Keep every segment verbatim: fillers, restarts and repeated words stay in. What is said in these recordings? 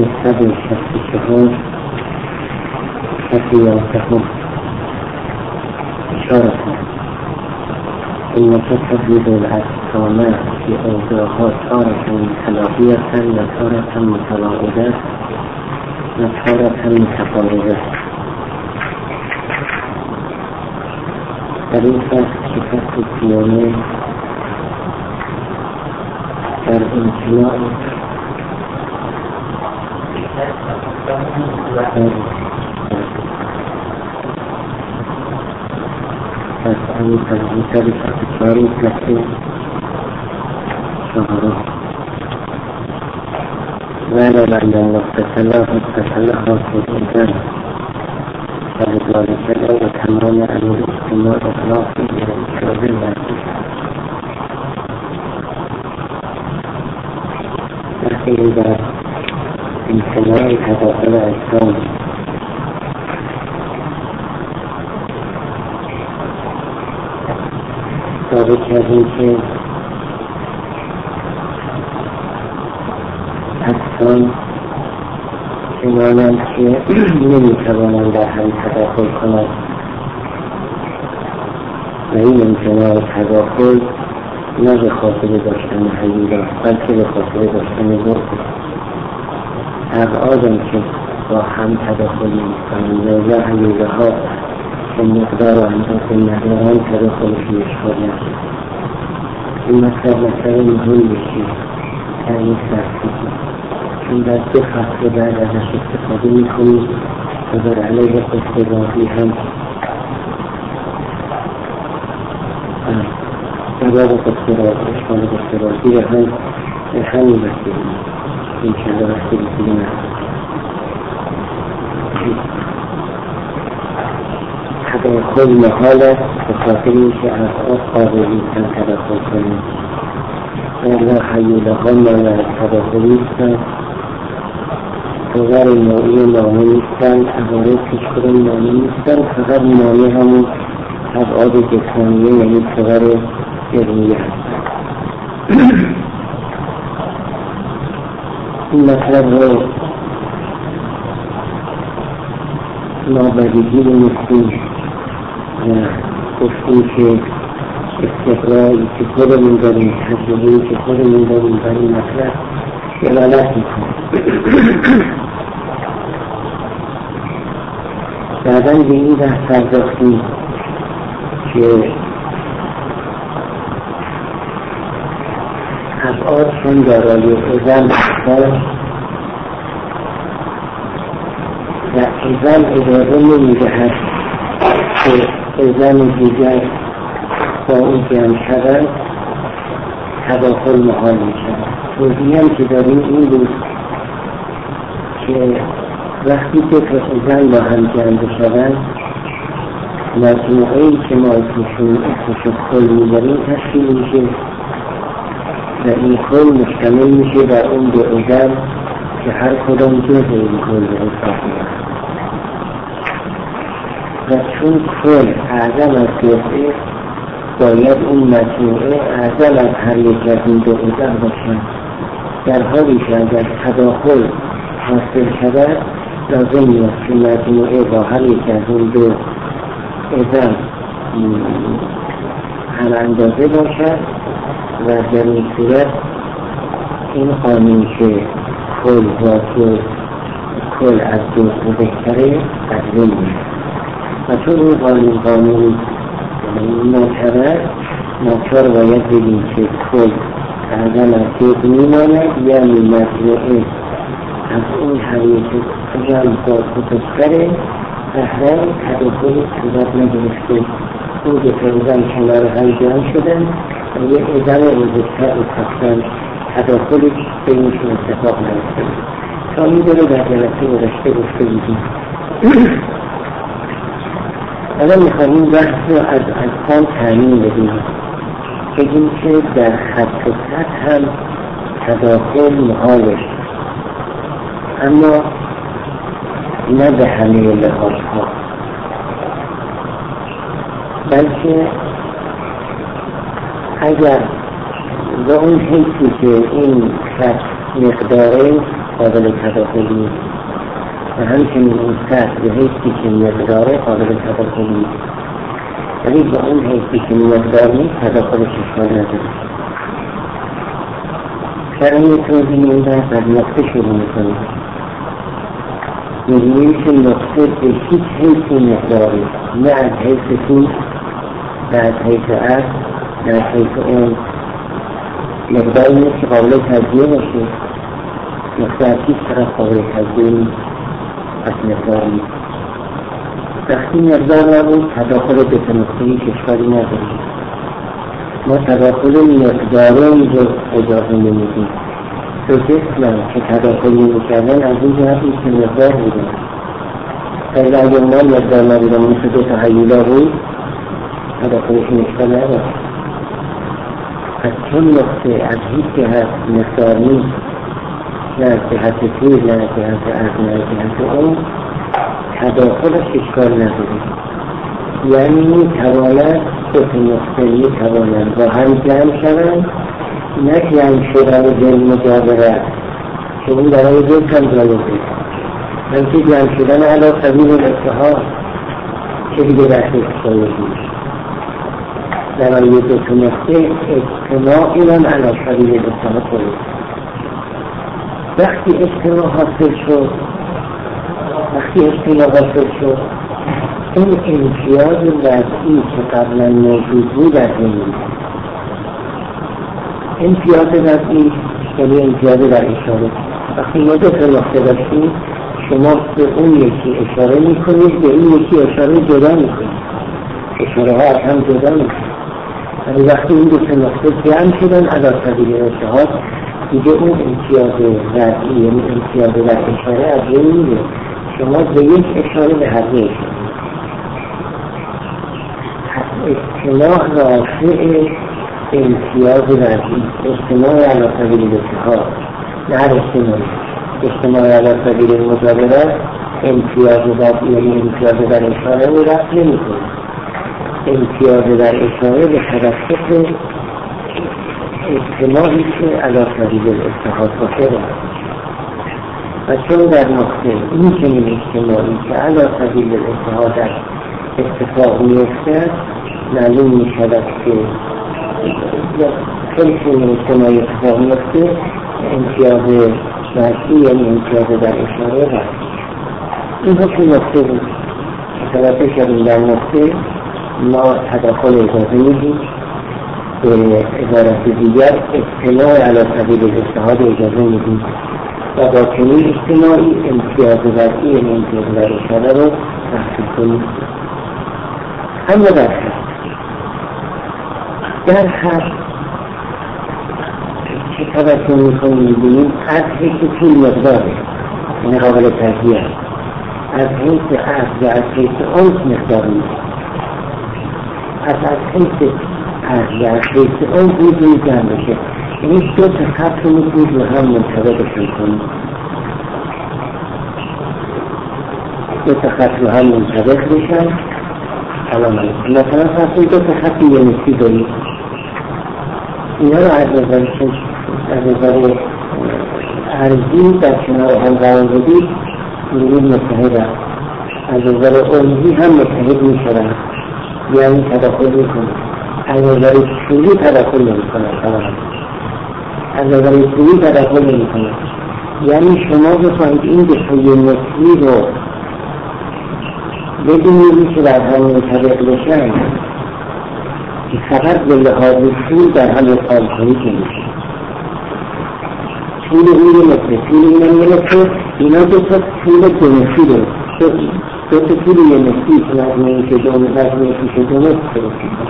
صد و شصت و چهار صفحه یازدهم اشاره کنم این که تبدید الاسکامه که اوضاعها تارتن تلاقیتن و تارتن متواعده و تارتن متفاوته. در این فصل که فصل سیانه در امتناع پس این تنظیمتر فتفاری فصل شهره وعلى بعد وقت صلاح وتصلح وتصلح فلذلك لو تمام أن الاجتماع أخلاقي إلى إكرام المعروف لكن إذا امتناع هذا على الإسلام ثابت هذه که اصلا چنانند که نمیتوانند در هم تداخل کنند و این امتناع تداخل نه به خاطر داشتن حیولا بلکه به خاطر داشتن ذوق ابعادم که با هم تداخل میکنند یا حیوله ها که مقدار و اندازه ندارن تداخل پیش کنند. این مطلب مطلب مهم بشید در این سرسیدی چون در دو فصل بعد ازش استفاده میکنید و بر علیه قصدبازی هم سبب قصدبازی اشکال قصدبازی رو هم به همین بسیدیم این چند بسیدی دیگه نست تداخل محالت به خاطر اینکه از آب قابلی کن تداخل کنید و حیوله ها مانع تداخلی هستند صغر نوعی نامه نیستند عباره پیشکر نامه نیستند فقط نامه همون ابعاد جسمانیه یعنی صغر جرمیه هستند. این مطلب رو نابدیگی رو نیستیم و گفتیم که استقراری که خودمون داریم تجربه‌ای که خودمون داریم بر این مطلب دلالت میکنه. بعداً به این بحث پرداختیم که ابعاد چون دارای اذن هستند و اذن اجازه نمیدهد که اذن دیگر با اون جمع شدن تداخل محال میشن. توضیحی هم که داریم این بود که وقتی که اذن با هم جمع بشدن مجموعه‌ای که ما اسمشون اسمشون کل میذاریم تشکیل میشه و این کل مشتمل میشه بر اون دو اذن که هر کدام جزء این کل به حساب میاد و چون کل اعظم از جزء باید اون مجموعه اعظم از هر یک از این دو اذن باشن. در حالی که اگر تداخل حاصل شود لازم نیست که مجموعه با هر یک از این دو اذن هم اندازه باشد و در این صورت این قانون که کل با دو کل از دو بهتره تقدیم میشه و چون این قانون قانون معتبر ناچار باید بگیم که کل اعظم از دو میماند یعنی مجموعه از اون حقیقت جمع با خودستره احرام تداخل صورت نگرفته اون دو اذن کنار هم جمع شدن و یک اذن بزرگتر و تقدم تداخلش بینشون اتفاق نیفتاد. تا این داره در جلسه گذشته گفته بودیم. الان میخوایم این بحث رو از اجسام تعیین بدیم بگیم که در خط و خط هم تداخل محاله اما نه به همه لحاظها بلکه اگر به اون حیثی که این خط مقداره قابل تداخل نیست و همچنین اون سطح به حیثی که مقداره قابل تداخل نیست، ولی با اون حیثی که مقدار نیست تداخلش اشکال نداره. برای توضیح این بحث از نقطه شروع میکنیم. می‌بینیم که نقطه به هیچ حیث مقداری، نه از حیث طول، نه از حیث عرض، نه از حیث اون مقداری نیست که قابل تجزیه باشه. نقطه از هیچ طرف قابل تجزیه نیست، از مقدار نیست. وقتی مقدار نبود تداخل دو تا نقطه هیچ اشکالی نداره. ما تداخل مقداری رو اجازه نمیدیم. تو جسم که تداخلی میکردن از این جهت نیست که مقدار بودن. ولی اگر ما مقدار نبودن مثل دو تا هیولا بود تداخلشون اشکال نداره. از چون نقطه از هیچ جهت مقدار نیست، نه از جهت طول، نه از جهت عرض، نه از جهت اون، تداخلش اشکال نداره. یعنی میتواند دو تا نقطه میتوانند با هم جمع شوند، نه جمع شدن دل مجاورت که اون برای دل هم جالبه، بلکه جمع شدن علا سبیل الاتحاد که دیگه بحث اقتصادی برای دو تا نقطه اجتماع ایران علا سبیل الاتحاد کنید. وقتی اجتماع حاصل شد وقتی اجتماع حاصل شد این امتیاز وضعی که قبلا موجود بود از این امتیاز وضعی یعنی امتیاز در اشاره. وقتی ما دو تا نقطه داشتیم شما به اون یکی اشاره میکنید، به این یکی اشاره جدا میکنید، اشاره ها از هم جدا میکنید. ولی وقتی این دو تا نقطه جمع شدن علی سبیل الاتحاد دیگه اون امتیاز وضعی یعنی امتیاز در اشاره از این میره. شما به یک اشاره به هر یک اجتماع رافع امتیاز وضعی، اجتماع علی سبیل الاتحاد، نه هر اجتماعی. اجتماع علی سبیل المجاورت امتیاز وضعی یعنی امتیاز در اشاره رو رفع نمی‌کنه. امتیاز در اشاره به توسط اجتماعی که علی سبیل الاتحاد باشه و چون در نقطه این چنین اجتماعی که علی سبیل الاتحاد در اتفاق می‌افتد معلوم می‌شود که خیلی چنین اجتماعی اتفاق می‌افته امتیاز وضعی یعنی امتیاز در اشاره هست. این حکم نقطه بود که توجه شدیم در نقطه ما تداخل اجازه میدیم، به عبارت دیگر اجتماع علی سبیل الاتحاد اجازه میدیم و با چنین اجتماعی امتیاز وضعی یعنی امتیاز در اشاره رو تحصیل کنیم. اما در حد در حد که توجه میکنیم میبینیم از حیث طول مقداره یعنی قابل تجزیه است، از حیث عرض و از حیث عنف مقدار نیست. از از حیث عرض و از حیث عنف میتونید جمع بشه، یعنی دو تا خط رو میتونید به هم منطبقشون کنید. دو تا خط رو هم منطبق بشن. مثلا فرض دو تا خط یه نسبی دارید، اینا رو از نظر از نظر عرضی در کنار هم قرار بدید می‌بینید متحد است. از نظر عمقی هم متحد می‌شوند، یعنی تداخل می‌کنند. از نظر طولی تداخل نمی‌کنند. از نظر طولی تداخل نمی‌کنند. یعنی شما بخواهید این دو تا نسبی رو بدونید که در هم منطبق بشن که فقط به لحاظ طول در هم اقام کنید نمیشه. طول این مثل طول این هم مثل اینا دو تا طول دو نسبی رو دو تا طول یه نسبی که مجموعی که دو مجموعی که دو نسبی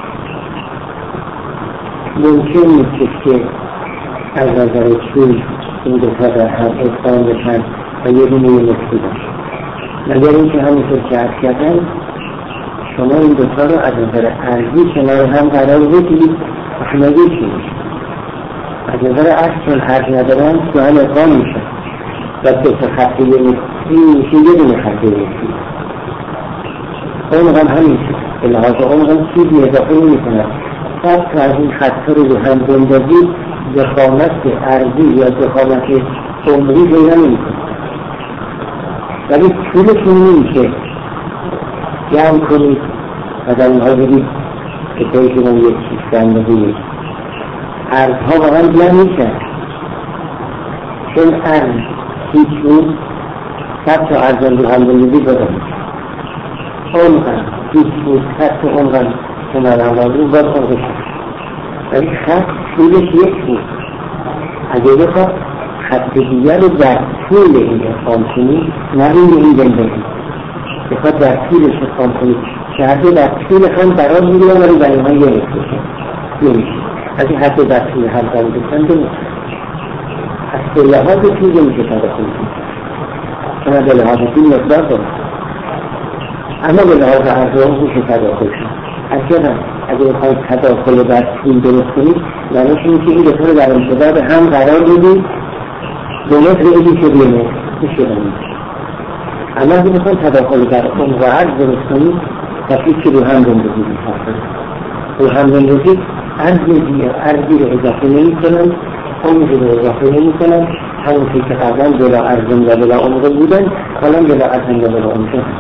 ممکن نیست که از نظر طول این دو تا در هم اقام بشن و یه دونه یه نسبی باشه. مگر اینکه همونطور که عرض کردن شما این دوتا رو از نظر عرضی کنار هم قرار بدید و شما یکی میشه. از نظر عرض چون حرف ندارن دو هم اقام میشن و دو تا خطی نسبی میشه یه دونه خطی نسبی. اون هم همین شد به لحاظ اون هم چیزی اضافه نمی کنن. فقط از این خطی رو به هم بندازید ضخامت عرضی یا ضخامت عمری پیدا نمیکنه، ولی طولشون نمیشه جمع کنید و در اونها برید که پیشون یک سیستم بگیرید. ارزها واقعا جمع میشن، چون ارز هیچ بود صد تا ارزان رو هم بلیدی بدن عمقن هیچ بود صد تا عمقن که مدن رو باید عمقه شد، ولی خط طولش یک بود. اگه بخواد خط دیگر رو در طول این افهام کنی نبینی این زندگی بخواد در طولش افهام کنی شهده در طول هم قرار میگیرن ولی برای ما یه نمیشه نمیشه از این حد در طول هم قرار بکن دو از به لحاظ طول نمیشه تداخل کنی چون به لحاظ طول مقدار دارم، اما به لحاظ ارزان میشه تداخل کنی. اصلا اگه بخواید تداخل بر طول درست کنید معنیش اینه که این دو تا در امتداد هم قرار بدید دو متر ایدی شد یه متر میشه نمیشه. اما اگه بخواید تداخل بر عمق و عرض درست کنید تفید که رو هم زندگی می‌خواهد رو هم زندگی ارزی رو اضافه نمی کنن عمقی رو اضافه نمی کنن همون که قبلا بلا ارزن و بلا عمق بودن حالا بلا ارزن و بلا عمق هست.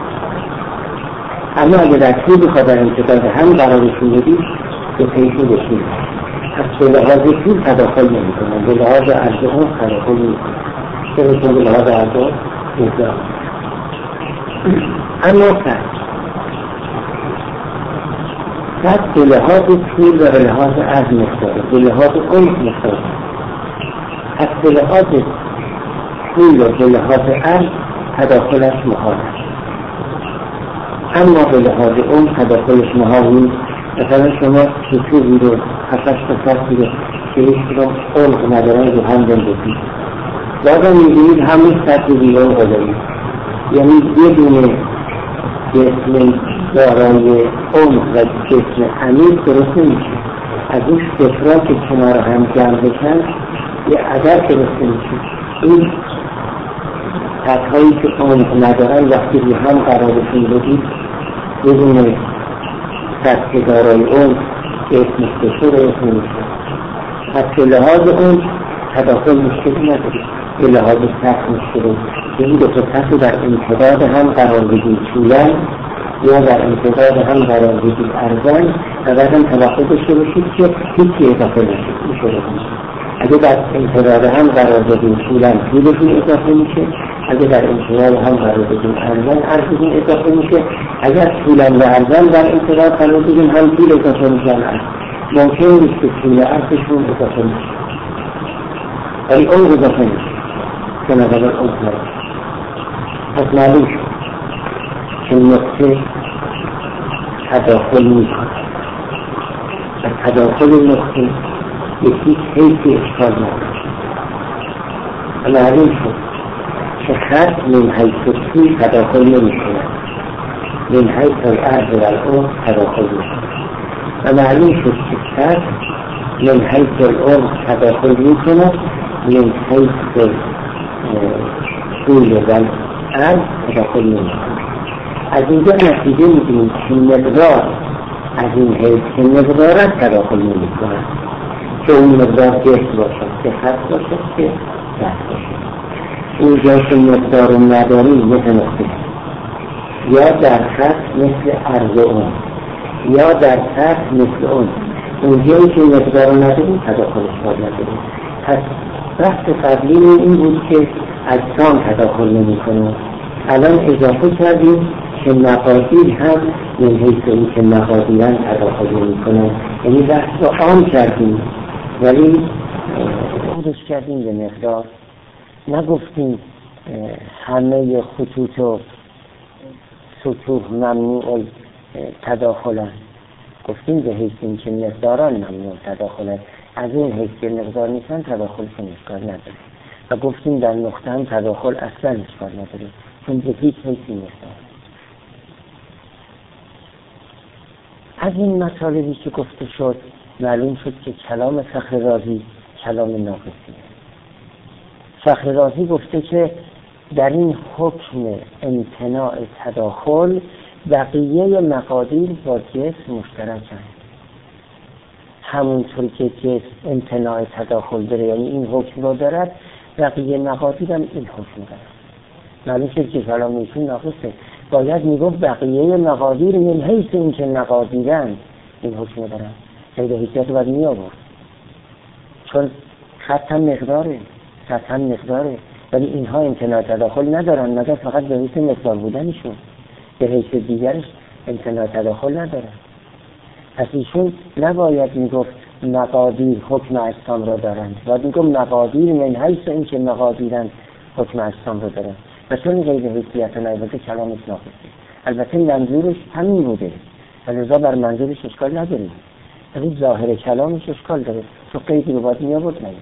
اما اگه در طول بخواد در امتداد هم قرارشون بدید به پیشون بشید پس به لحاظ طول تداخل نمی کنن، به لحاظ عرض هم تداخل نمی کنن چون به لحاظ عرض هم مقدار. اما فرد فرد به لحاظ طول و به لحاظ عرض مقداره، به لحاظ عمق مقداره. پس به لحاظ طول و به لحاظ عرض تداخلش محال است، اما به لحاظ عمق تداخلش محال نیست. مثلا شما سطوحی رو هفتش تا سطحی رو که هیچ رو عمق ندارن رو هم بندازید بازم می‌بینید همون سطح دیگه رو دارید، یعنی یه دونه جسم دارای عمق و جسم عمیق درست نمیشه. از اون سترها که کنار هم جمع بشن یه عدد درست نمیشه. این سطحهایی که عمق ندارن وقتی روی هم قرارشون بدید یه دونه سطح دارای عمق جسم ستر درست نمیشه. پس به لحاظ اون تداخل مشکلی ندارید، به لحاظ سطح مشکلی. این دو تا سطح در امتداد هم قرار بدید طولن یا در امتداد هم قرار بدید ارزن و بعدم توقع داشته باشید که هیچی اضافه نشده میشه. اگه در امتداد هم قرار بدید طولن طولشون اضافه میشه، اگه در امتداد هم قرار بدید ارزن ارزشون اضافه میشه. اگر طولن و ارزن در امتداد قرار بدید هم طول اضافه میشن ارز ممکن نیست که طول ارزشون اضافه میشه ولی اون اضافه میشه که نظر اون نرد. پس معلوم شد که نقطه تداخل میکنه و تداخل نقطه یکی حیثی اشکال نداره. معلوم شد که خط من حیث طول تداخل نمیکنه، من حیث العرض و العمق تداخل میکنه. و معلوم شد که خط من حیث العمق تداخل میکنه، من حیث طول و العرض تداخل نمیکنه. از اینجا نتیجه میگیریم که مقدار از این حیث که مقدارت تداخل نمیکنه، که اون مقدار جسم باشد که خط باشد که دست باشد. اون جایی که مقدار رو نداریم مثل نقطه یا در خط مثل عرض اون یا در سطح مثل اون. اون جایی که مقدار رو نداریم تداخلش باید نداریم. پس بحث قبلی این بود که اجسام تداخل نمی کنه. الان اضافه کردیم که مقادیر هم من حیث این که مقادیرن تداخل نمی کنه، یعنی بحث رو عام کردیم ولی عمدش کردیم به مقدار. نگفتیم همه خطوط و سطوح ممنوع تداخلن، گفتیم به حیث این که مقداران ممنوع تداخلن، از این حیث که مقدار نیستن تداخلشون اشکال نداره. و گفتیم در نقطه هم تداخل اصلا اشکال نداره چون به هیچ حیثی مقدار. از این مطالبی که گفته شد معلوم شد که کلام فخر رازی کلام ناقصیه. فخر رازی گفته که در این حکم امتناع تداخل بقیه مقادیر با جسم مشترکن. همونطور که جسم امتناع تداخل داره، یعنی این حکم رو دارد، بقیه مقادیر هم این حکم دارن. معلوم شد که کلام ایشون ناقصه. باید میگفت بقیه مقادیر من حیث این که مقادیرن این حکم دارن. غیر حیثیت رو باید می آورد، چون خط هم مقداره، سطح هم مقداره، ولی اینها امتناع تداخل ندارن مگر فقط به حیث مقدار بودنشون، به حیث دیگرش امتناع تداخل ندارن. پس ایشون نباید میگفت مقادیر حکم اجسام را دارند، باید میگفت مقادیر من حیث این که مقادیرن حکم اجسام را دارند. و چون غیر حیثیت و نایبته کلامش ناقصه. البته منظورش همین بوده و لذا بر منظورش اشکال نداریم، ولی ظاهر کلامش اشکال داره، تو قیدی رو باید میابود نگیم.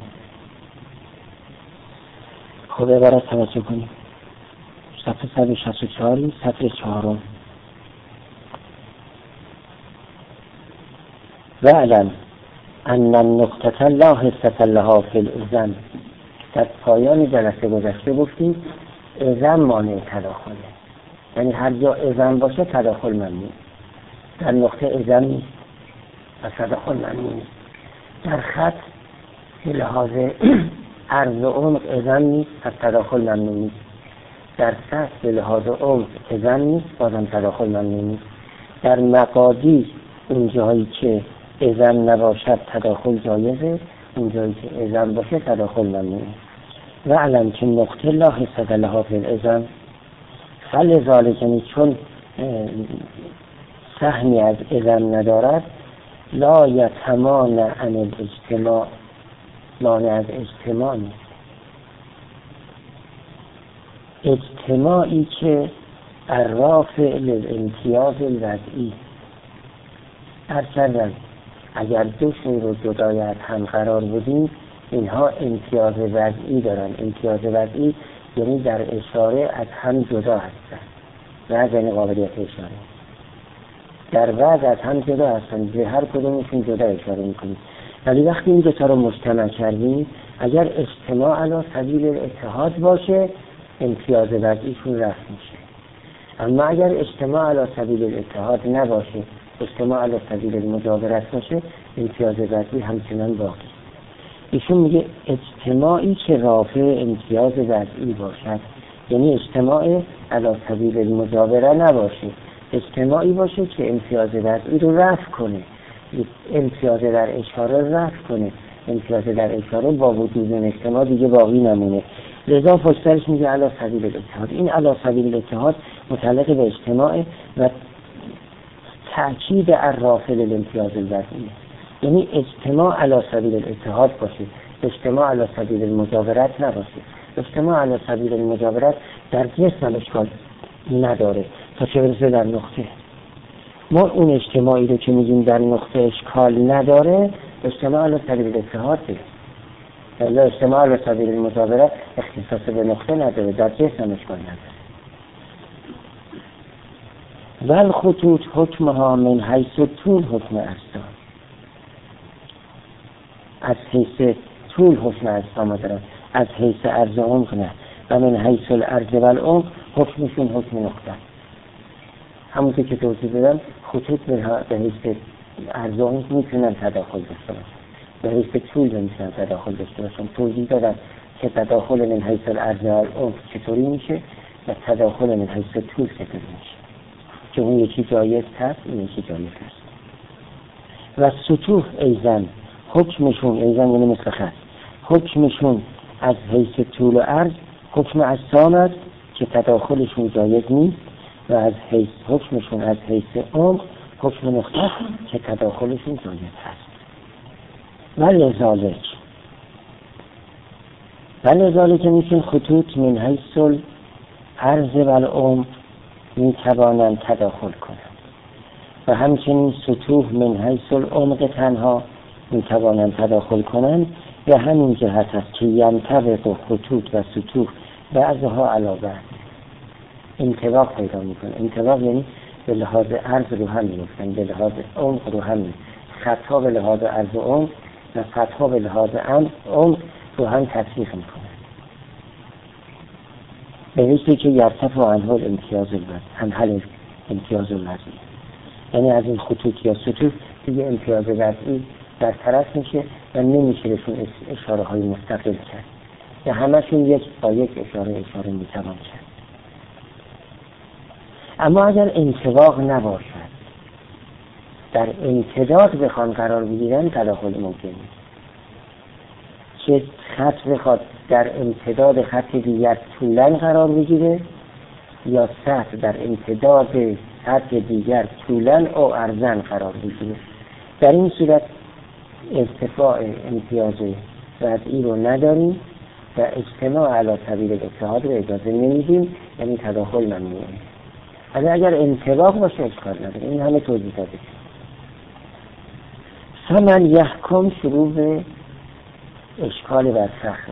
خب عبارت توجه کنیم. صفحه صد و شصت و چهار سطر چهارم. وعلم ان النقطة لا حصة لها فی الاذن. در پایان جلسه گذشته گفتیم اذن مانع تداخله، یعنی هر جا اذن باشه تداخل ممنوع. در نقطه اذن نیست و تداخل ممنوع نیست. در خط به لحاظ عرض و عمق اذن نیست پس تداخل ممنوع نیست. در سطح به لحاظ عمق اذن نیست بازم تداخل ممنوع نیست. در مقادیر اون جایی که اذن نباشد تداخل جایزه، اون جایی که اذن باشه تداخل ممنوع نیست. و علم که نقطه لا حصة لها فی الاذن فلذالک، یعنی چون سهمی از اذن ندارد، لا یتمانع عن الاجتماع، مانع از اجتماع نیست. اجتماعی که الرافع للامتیاز الوضعی، هر کردن اگر دوشون رو جدای از هم قرار بدیم اینها امتیاز وضعی دارن. امتیاز وضعی یعنی در اشاره از هم جدا هستن، وضع یعنی قابلیت اشاره، در وضع از هم جدا هستن، به هر کدومشون جدا اشاره میکنیم. ولی وقتی این دوتا رو مجتمع کردیم، اگر اجتماع علی سبیل الاتحاد باشه امتیاز وضعیشون رفع میشه. اما اگر اجتماع علی سبیل الاتحاد نباشه، اجتماع علی سبیل المجاورت باشه، امتیاز وضعی همچنان باقی. ایشون میگه اجتماعی که رافع امتیاز وضعی باشد، یعنی اجتماع علی سبیل المجاوره نباشه، اجتماعی باشه که امتیاز وضعی رو رفع کنه، امتیاز در اشاره رفع کنه، امتیاز در اشاره با وجود اجتماع دیگه باقی نمونه. لذا فشترش میگه علی سبیل الاتحاد. این علی سبیل الاتحاد متعلق به اجتماع و تأکید الرافع للامتیاز الوضعی، یعنی اجتماع علی سبیل الاتحاد باشه، اجتماع علی سبیل المجاورت نباشه. اجتماع علی سبیل المجاورت در جسم اشکال نداره تا چه برسه در نقطه. ما اون اجتماعی رو که میگیم در نقطه اشکال نداره اجتماع علی سبیل الاتحاد است. ولی اجتماع علی سبیل المجاورت اختصاص به نقطه نداره، در جسم اشکال نداره. ول خطوط حکمها من حیث طول حکم اجسام، از حیث طول حکم اجسام دارن، از حیث عرض عمق نه. و من حیث العرض و العمق حکمشون حکم نقطه. همونطور که توضیح دادم خطوط به حیث عرض و عمق میتونن تداخل داشته باشن، به حیث طول میتونن تداخل داشته باشن. توضیح دادم که تداخل من حیث العرض و العمق چطوری میشه و تداخل من حیث طول چطوری میشه، که اون یکی جایز هست این یکی جایز هست. و سطوح ایزن حکمشون، ایزن یعنی مثل خط، حکمشون از حیث طول و عرض حکم اجسام است که تداخلشون جایز نیست، و از حیث حکمشون از حیث عمق حکم نقطه است که تداخلشون جایز هست. ولذالک ولذالک میشون خطوط من حیث العرض و العمق میتوانند تداخل کنند و همچنین سطوح من حیث العمق تنها میتوانند تداخل کنند. و همین جهت است که ینطبق خطوط و سطوح بعضها علی بعض، انطباق پیدا میکنه. انطباق یعنی به لحاظ عرض رو هم میفتن، به لحاظ عمق رو هم، خطها به لحاظ عرض و عمق و خطها به لحاظ عمق رو هم تطبیق میکنه. به ویستی که یرتفع عنه الامتیاز الوضعی، انحل امتیاز الوضعی، یعنی از این خطوط یا سطوح دیگه امتیاز وضعی در طرف میشه و نمیشه بهشون اشاره های مستقل کرد. که همشون یک با یک اشاره اشاره میتوان کرد. اما اگر انطباق نباشد، در امتداد بخوان قرار بگیرن، تداخل ممکن نیست. که خط بخواد در امتداد خط دیگر طولاً قرار بگیره یا سطح در امتداد سطح دیگر طولاً او عرضاً قرار بگیره، در این صورت ارتفاع امتیاز وضعی رو نداریم و اجتماع علی سبیل الاتحاد رو اجازه نمیدیم، یعنی تداخل ممنوعه. حالا اگر انطباق باشه اشکال نداره. این همه توضیح داده. فمن یحکم شروع به اشکال بر فخر،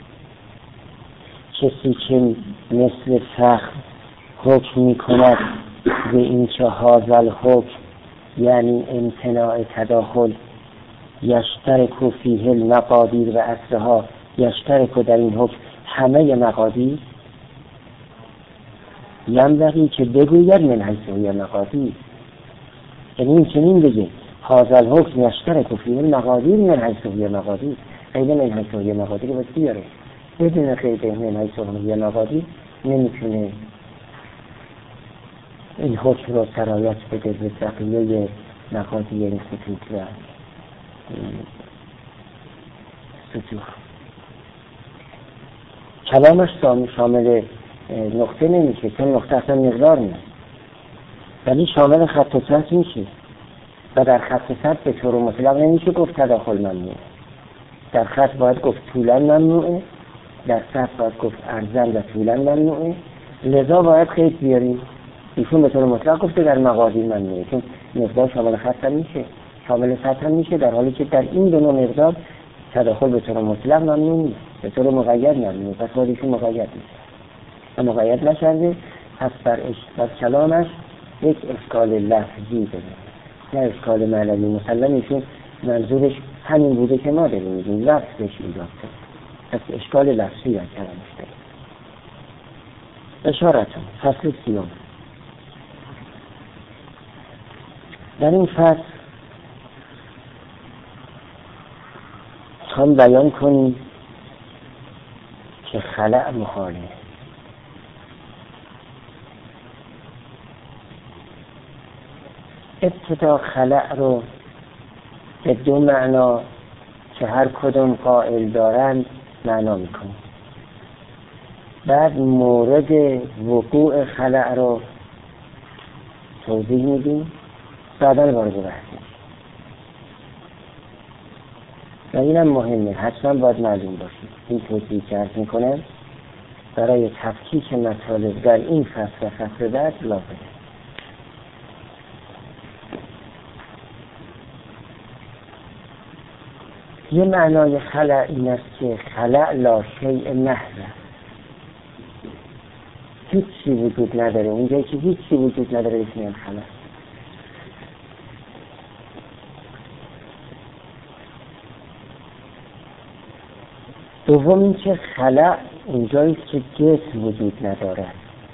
کسی که مثل فخر حکم می کند به این که هاذا حکم یعنی امتناع تداخل یشترک فیه المقادیر و اصلها، یشترک در این حکم همه مقادیر، ینبغی که بگوید من حیث هی مقادیر، یعنی این چنین بگه هاذا الحکم یشترک فیه المقادیر من حیث هی مقادیر، قید من حیث هی مقادیر باید بیاره. بدون قید من حیث هی مقادیر نمیتونه این حکم رو سرایت بده به بقیه مقادیر خطوط و سطوح. کلامش شامل نقطه نمیشه، چون نقطه اصلا مقدار نیست، ولی شامل خط و سطح میشه و در خط و سطح به طور مطلق نمیشه گفت تداخل ممنوعه. در خط باید گفت طولاً ممنوعه، در سطح باید گفت عرضاً و طولاً ممنوعه، لذا باید قید بیاریم. ایشون به طور مطلق گفته در مقادیر ممنوعه، چون مقدار شامل خط هم میشه، شامل سطح هم میشه، در حالی که در این دو نوع مقدار تداخل به طور مطلق ممنوع نیست، به طور مقید ممنوعه. پس باید ایشون مقید نیست و مقید نشده، پس بر بر کلامش یک اشکال لفظی داره، نه اشکال معنوی. مسلم ایشون منظورش همین بوده که ما داریم میگیم، لفظش ایجاد کرد، پس اشکال لفظی از کلامش داره. اشارتون فصل سیوم. در این فصل هم بیان کنیم که خلأ محاله. ابتدا خلأ رو به دو معنا که هر کدوم قائل دارند معنا میکنیم، بعد مورد وقوع خلأ رو توضیح میدیم، بعداً وارد بحثیم. و اینم مهمه، حتما باید معلوم باشید. این توضیح که عرض میکنم برای تفکیک مطالب در این فصل و فصل بعد لازمه. یه معنای خلأ این است که خلأ لا شیء محض، هیچی وجود نداره، اونجایی که هیچی وجود نداره اسمش خلأ. دوم این که خلأ اونجایی که جسم وجود ندارد،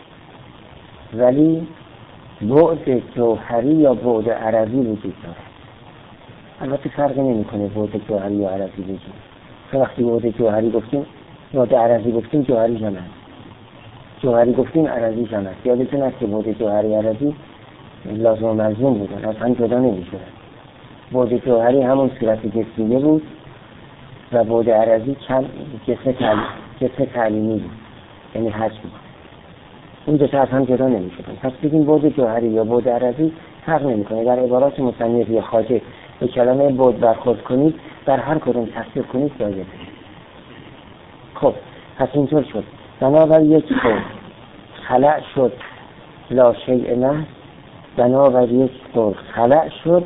ولی بعد جوهری یا بعد عرضی وجود دارد. البته فرقی نمیکنه بعد جوهری یا عرضی وجود، چون وقتی بعد جوهری گفتیم بعد عرضی گفتیم جوهری جمع است، جوهری گفتیم عرضی جمع است. یادتون هست که بعد جوهری عرضی لازم و ملزوم بودن، از هم جدا نمیشدن. بعد جوهری همون صورت جسمیه بود و بعد عرضی چند جسم تعلیم جسم تعلیمی بود، یعنی حجم بود. این دو تا از هم جدا نمیشدن. پس بگیم بعد جوهری یا بعد عرضی فرق نمیکنه. در عبارات مصنف یا خواجه به کلمه بعد برخورد کنید، در هر کدوم تفسیر کنید جایزه. خب پس اینطور شد. بنابر یک قول خلأ شد لا شیء محض، بنابر یک قول خلأ شد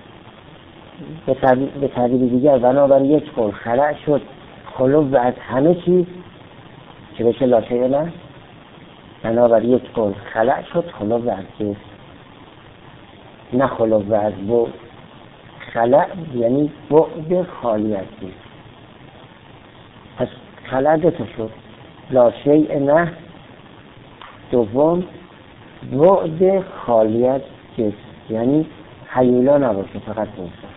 به تعبیر دیگر بنابر یک قول خلأ شد خلو از همه چیز که بشه لا شیء محض، بنابر یک قول خلأ شد خلو از جسم، نه خلو از بعد. خلأ یعنی بعد خالی از جسم. پس خلأ دو تا شد، لا شیء محض، دوم بعد خالی از جسم، یعنی هیولا نباشه، فقط بوسه.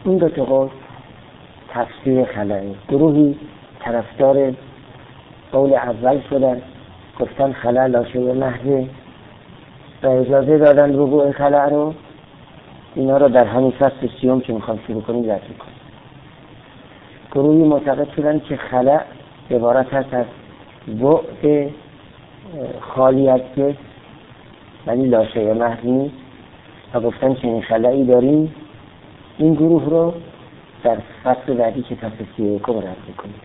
این دو تا قول تفسیر خلأه. گروهی طرفدار قول اول شدن، گفتن خلأ لاشه محضه و اجازه دادن وقوع خلأ رو. اینا رو در همین فصل سیوم که میخوام شروع کنیم رد کنیم. گروهی معتقد شدن که خلأ عبارت هست از بعد خالی از جسم ولی لاشه محض نیست و گفتن چنین خلأی داریم. این گروه رو در فصل بعدی که فصل سی و یکم رد میکنیم.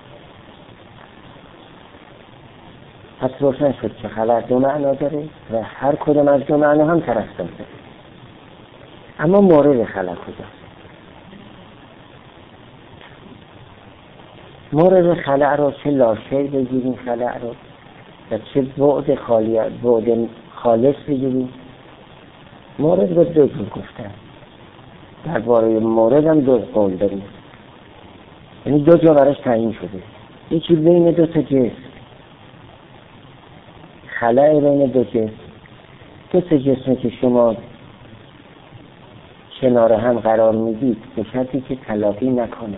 پس روشن شد که خلأ دو معنا داره و هر کدوم از دو معنا هم طرفدار داره. اما مورد خلأ کجاست؟ مورد خلأ رو چه لاشه بگیریم خلأ رو و چه بعد خالی بعد خالص بگیریم؟ مورد رو دو جور گفتن. درباره مورد هم دو قول داریم، یعنی دو جا براش تعیین شده. یکی بین دو تا جسم، خلأ بین دو جسم. دو تا جسمی که شما کنار هم قرار میدید به شرطی که تلاقی نکنن.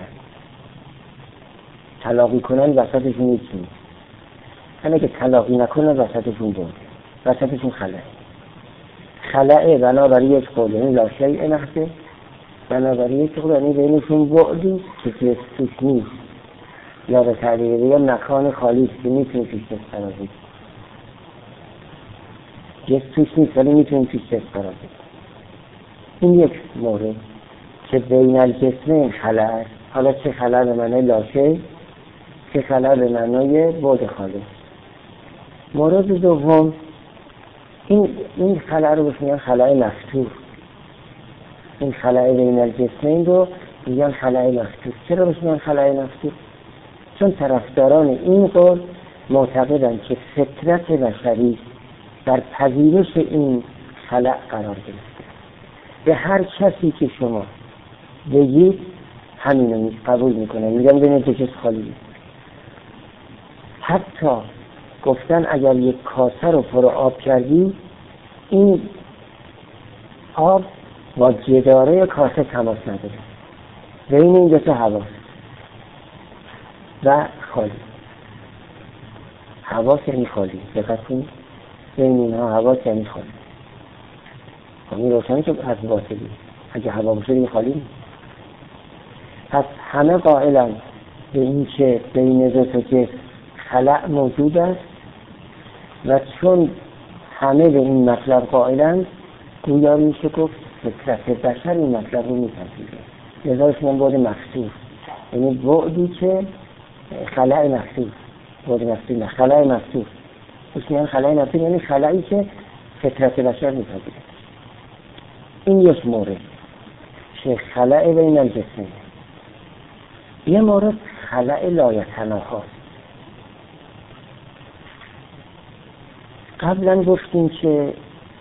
تلاقی کنن وسطشون یکی نیست. یعنی که تلاقی نکنن وسطشون بود، وسطشون خلأ. خلأ بنابراین یک قول، یعنی لاشه محضه، بنابراین یک قول، یعنی بینشون بعدی که جسم توش نیست، یا به تعبیر دیگه مکان خالی است که میتونی توش جسم قرار بدید. جسم توش نیست ولی میتونی توش جسم قرار بدید. این یک مورد که بین الجسمین خلأ است. حالا چه خلأ به معنای لاشه، چه خلأ به معنای بعد خالص. مورد دوم، این این خلأ رو بهش میگن خلأ مفتوح. این خلأ بین الجسمین رو میگن خلأ مفتوح. چرا بهش میگن خلأ مفتوح؟ چون طرفداران این قول معتقدند که فطرت بشری در پذیرش این خلأ قرار گرفته. به هر کسی که شما بگید همینو نیست قبول میکنه، میگن بین دو جسم خالی. حتی گفتن اگر یک کاسه رو پر آب کردی، این آب با جداره کاسه تماس نداره، بین این دو تا هواست و خالی. حواس یعنی خالی، دقت کنید، بین اینها حواس یعنی خالی. این روشنه که از باطلی، اگه هوا باشه دیگه خالی نیست. پس همه قائلن به این که بین دو تا جسم خلأ موجود است و چون همه به این مطلب قائلن، گویا میشه گفت فطرت بشر این مطلب رو میپذیره. لذا من بعد مفتوح، یعنی بعدی که خلأ مفتوح، بعد مفتوح نه خلأ مفتوح. اسمش خلأ مفتوح یعنی خلأی که فطرت بشر میپذیره. این یک مورد که خلأ بین الجسمین. یه مورد خلأ لایتناهی. قبلا گفتیم که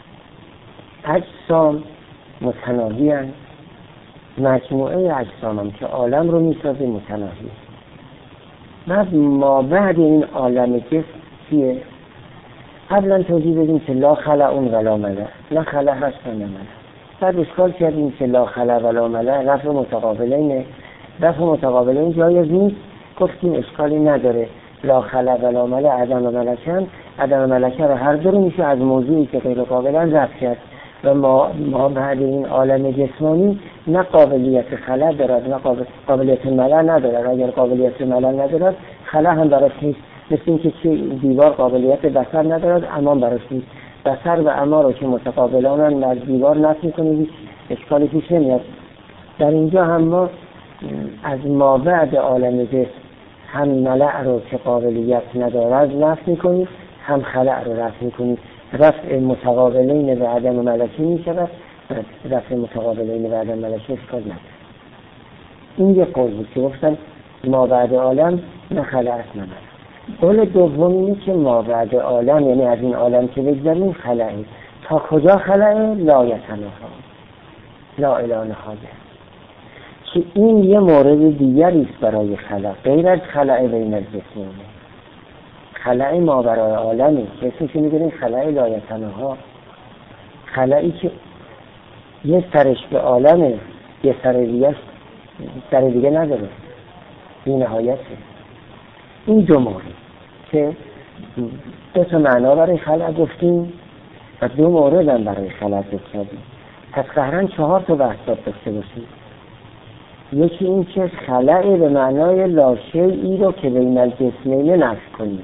اجسام متناهی هستند، مجموعه اجسام هم که عالم رو میسازه متناهی. بعد ما بعد این عالم جسم چیه؟ قبلا توضیح بدیم که لا خلأ ولا ملأ، لا خلأ هست و نه ملأ. بعد اشکال کردیم که لا خلأ ولا ملأ رفع متقابلینه، رفع متقابلین جایز نیست. گفتیم اشکالی نداره، لا خلأ ولا ملأ عدم ملکن، عدم ملکه رو هر دو رو میشه از موضوعی که غیر قابلا رفع کرد و ما, ما بعد این عالم جسمانی نه قابلیت خلأ دارد نه قابل، قابلیت ملأ ندارد. اگر قابلیت ملأ ندارد خلأ هم براش نیست. مثل اینکه چه دیوار قابلیت بصر ندارد، اما براش نیست. بصر و اما رو که متقابلان از دیوار نفی می‌کنه، اشکالی پیش نمیاد. در اینجا هم ما از ما بعد عالم جسم هم ملأ رو که قابلیت ندارد نفی می‌کنیم، هم خلأ رو رفع می‌کنیم. رفع متقابلین و عدم ملکی می‌شود، رفع متقابلین و عدم ملکی اشکال نداره. این یک قول بود که گفتن ما بعد عالم نه خلأ است نه ملأ. قول دوم اینه که ما بعد عالم یعنی از این عالم که بگذاریم خلأ. تا کجا خلأ؟ لا یتناهی، لا الی نهایه. که این یه مورد دیگری است برای خلأ، غیر از خلأ بین الجسمین. خلأ ما برای عالمی که اسمش می‌گیریم خلأ لا یتناهی، خلأی که یه سرش به عالمه یه سر دیگه سر دیگه نداره، این نهایته. این دو مورد که دو تا معنا برای خلع گفتیم و دو مورد هم برای خلع گفتیم. پس قهرن چهار تا بحث داشته باشیم. یکی این که خلع به معنای لاشیئی رو که بین الجسمین نفی کنیم.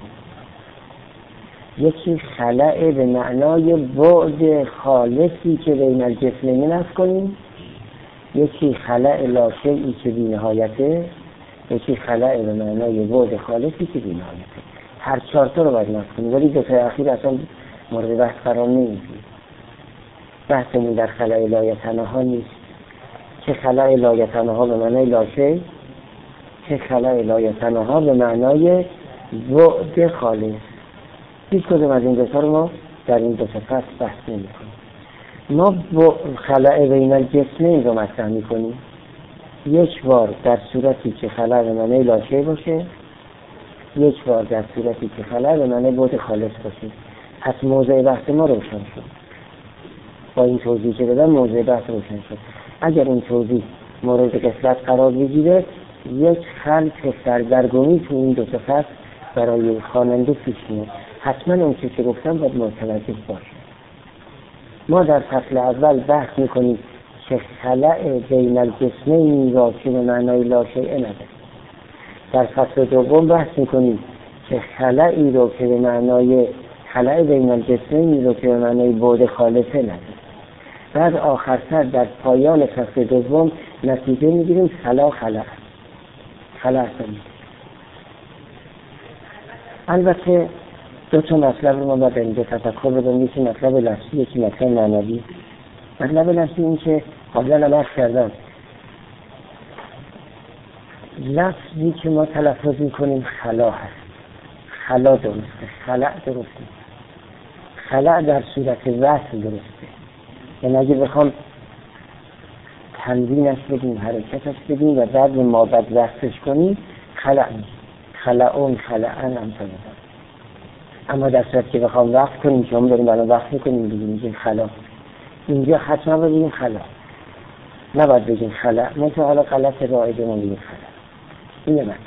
یکی خلع به معنای بعد خالصی که بین الجسمین نفی کنیم. یکی خلع لاشیئی که بی‌نهایته. یکی خلع به معنای بعد خالصی که بی‌نهایته. هر چهار تا رو باید نفی کنیم، ولی دو تا اخیر اصلا مورد بحث قرار نمیگیره. بحثمون در خلع لایتنها نیست. چه خلع لایتنها به معنای لاشه، چه خلع لایتنها به معنای بعد خالص. هیچ کدوم از این دو تا رو ما در این دو تا فصل بحث نمی‌کنیم. ما خلع بین الجسمین رو مطرح می‌کنیم. یک بار در صورتی که خلع به معنای لاشه باشه، یک بار در صورتی که خلع به معنای بعد خالص باشه. پس موضوع بحث ما روشن شد. با این توضیح که دادم موضوع بحث روشن شد. اگر این توضیح مورد قفلت قرار بگیره، یک خلط سردرگمی تو این دو تا فصل برای خواننده پیش میاد. حتما اون چیزی که گفتم باید متوجه باشه. ما در فصل اول بحث میکنیم که خلع بین الجسمین را که به معنای لاشیء نداره. در فصل دوم بحث میکنیم که خلعی رو که به معنای خلع بین الجسمین رو که به معنای بعد خالصه نداره. بعد آخرتر در پایان فصل دوم نتیجه میگیریم خلا خلا خلا سمید. البته دو تا مطلب رو ما باید اینجا تفکر بدیم. یکی مطلب لفظی، یکی مطلب معنوی. مطلب لفظی این که قبلا عرض کردم لفظی که ما تلفظ میکنیم خلا هست. خلا درسته، خلع درسته. خلع در صورت وصل درسته. یعنی اگه بخوام تنظیمش بدیم، حرکتش بدیم و بعد ما بعد وصلش کنیم خلع میشه. خلعون خلعن هم تنظیم. اما در صورت که بخوام وقت کنیم که هم داریم الان وقت میکنیم بگیم خلا، اینجا حتما بگیم خلا، نباید بگیم خلا. من تو حالا غلط رائده ما بگیم خلا. اینه من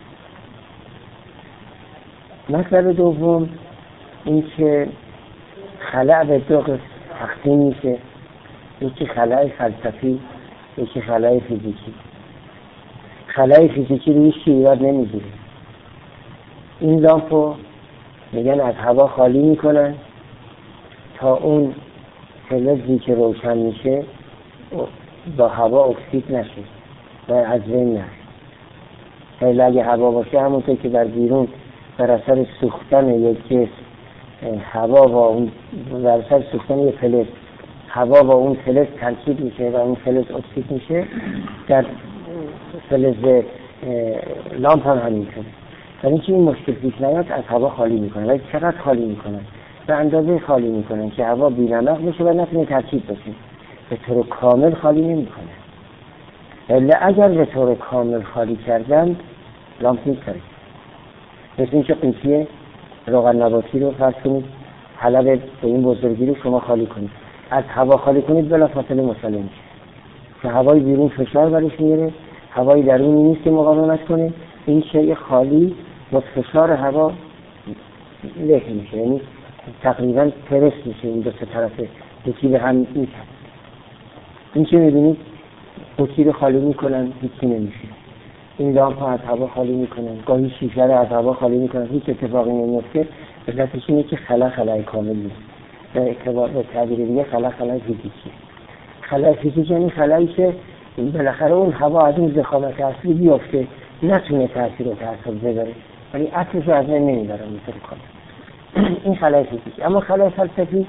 مطلب دوم این که خلع به دو قسم تقسیم میشه. یکی خلع فلسفی، یکی خلع فیزیکی. خلع فیزیکی رو هیچ ایراد نمیگیره. این لامپو میگن از هوا خالی میکنن تا اون فلزی که روشن میشه با هوا اکسید نشه و از بین نره. خیلی اگه هوا باشه همونطور که در بیرون بر اثر سوختن یک جسم هوا با اون بر اثر سوختن یک فلز هوا با اون فلز ترکیب میشه و اون فلز اکسید میشه، در فلز لامپ هم همینطوره. در اینکه این مشکل پیش نیاد از هوا خالی میکنن. ولی چقدر خالی میکنن؟ به اندازه خالی میکنن که هوا بی‌نمق بشه و نتونه ترکیب بشه. به طور کامل خالی نمیکنن. ولی اگر به طور کامل خالی کردن لامپ می‌سوزه. مثل اینکه قیچی روغن نباتی رو فرض کنید حلب به این بزرگی رو شما خالی کنید، از هوا خالی کنید بلافاصله مسلم میشه که هوای بیرون فشار برش میاره، هوای درونی نیست که مقاومت کنه. این شیء خالی با فشار هوا له میشه، یعنی تقریبا پرس میشه. این دو سه طرفه یکی به هم میشه. این که میبینید قوطی رو خالی میکنن هیچی نمیشه. این لامپ ها از هوا خالی میکنن، گاهی شیشه رو از هوا خالی میکنن، هیچ اتفاقی نمیفته. علتش اینه که خلا خلای کامل نیست. در اعتبار به تعبیر دیگه خلا خلای فیزیکی. خلای فیزیکی یعنی خلایی که بالاخره اون هوا از اون ضخامت اصلی بیفته، نتونه تاثیر و تاثیر بذاره، ولی عکسش رو از من نمیبره اینطور کنه. این خلای فیزیکی. اما خلای فلسفی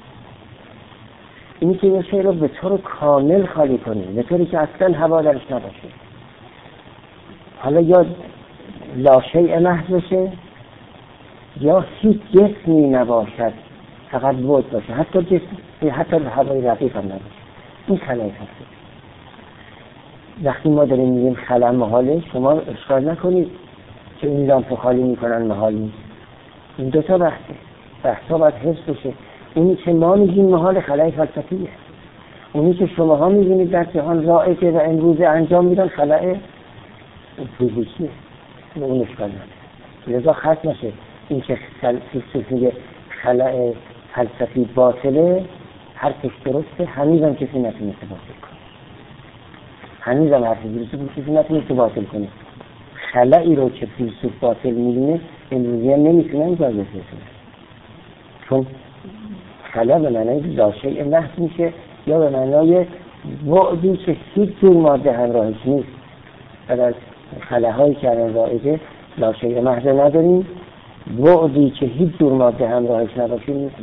اینی که یه شی رو به طور کامل خالی کنیم، به طوری که اصلا هوا درش نباشه. حالا یا لاشیء محض باشه یا هیچ جسمی نباشد، فقط بود باشه، حتی جسم، حتی هوای رقیق هم نباشه. این خلای فلسفی. وقتی ما داریم میگیم خلا محاله، شما اشکال نکنید که این لامپو خالی میکنن محال نیست. این دوتا بحثه، بحثا باید حفظ بشه. اینی که ما میگیم محال خلای فلسفیه. اونی که شماها می‌بینید در جهان رایجه و امروز انجام میدن خلأ فیزیکیه، اون اشکال نداره. لذا خط نشه این که فیلسوف میگه خلأ فلسفی باطله، حرفش درسته، هنوزم کسی نتونسته باطل کنه، هنوزم حرف فیلسوف کسی نتونسته باطل کنه. خلأی رو که فیلسوف باطل میدونه امروزی هم نمیتونن جایز بسونه، چون خلأ به معنای لاشیء محض میشه یا به معنای بعدی که هیچ جور ماده همراهش نیست. و در خلاهایی که الان رایجه لاشیء محض نداریم، بعدی که هیچ جور ماده همراهش نباشه نیست.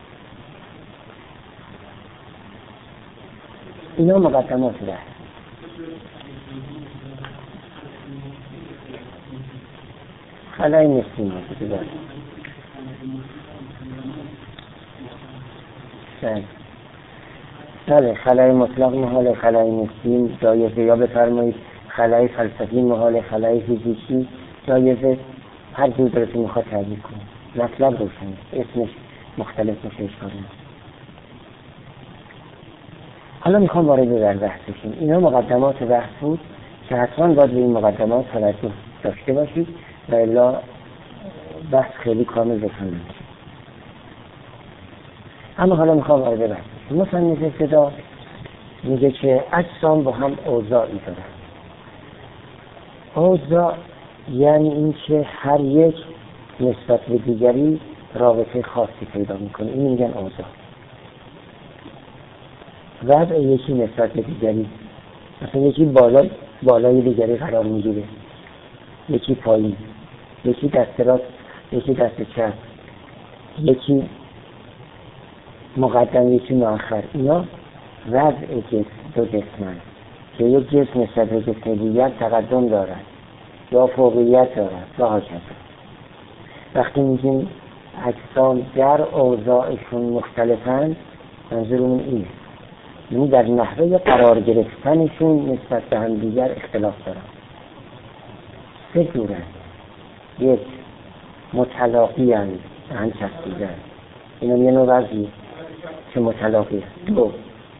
اینا مقدمات بحث. خلای نسیم هست داریم. بله، خلای مطلق محال، خلای نسیم جایزه، یا بفرمایید خلای فلسفی محال، خلای فیزیکی جایزه. هر جور درستی میخواد تعریف کنه، مطلب روشنه، اسمش مختلف میشه، اشکال نداره. حالا میخوام وارد در بحث بشیم. اینا مقدمات بحث بود که حتما باید به این مقدمات توجه داشته باشید و الا بحث خیلی کامل بکنیم. اما حالا میخوام وارد بحث بشیم. مصنف ابتدا میگه که اجسام با هم اوضاعی دارن. اوضاع یعنی این که هر یک نسبت به دیگری رابطه خاصی پیدا میکنه، این میگن اوضاع. وضع یکی نسبت به دیگری، مثلا یکی بالا بالای دیگری قرار میگیره، یکی پایین، یکی دست راست، یکی دست چپ، یکی مقدم، یکی مؤخر. اینا وضع جسم، دو جسمن که یک جسم نسبت به جسم دیگر تقدم دارد یا فوقیت دارد و هاکذا. وقتی میگیم اجسام در اوضاعشون مختلفن، منظورمون اینه، یعنی در نحوه قرار گرفتنشون نسبت به هم دیگر اختلاف دارن. سه جورن: یک، متلاقی هستند، هم چسبیدن، اینا یه نوع وضعی که متلاقی هست. دو،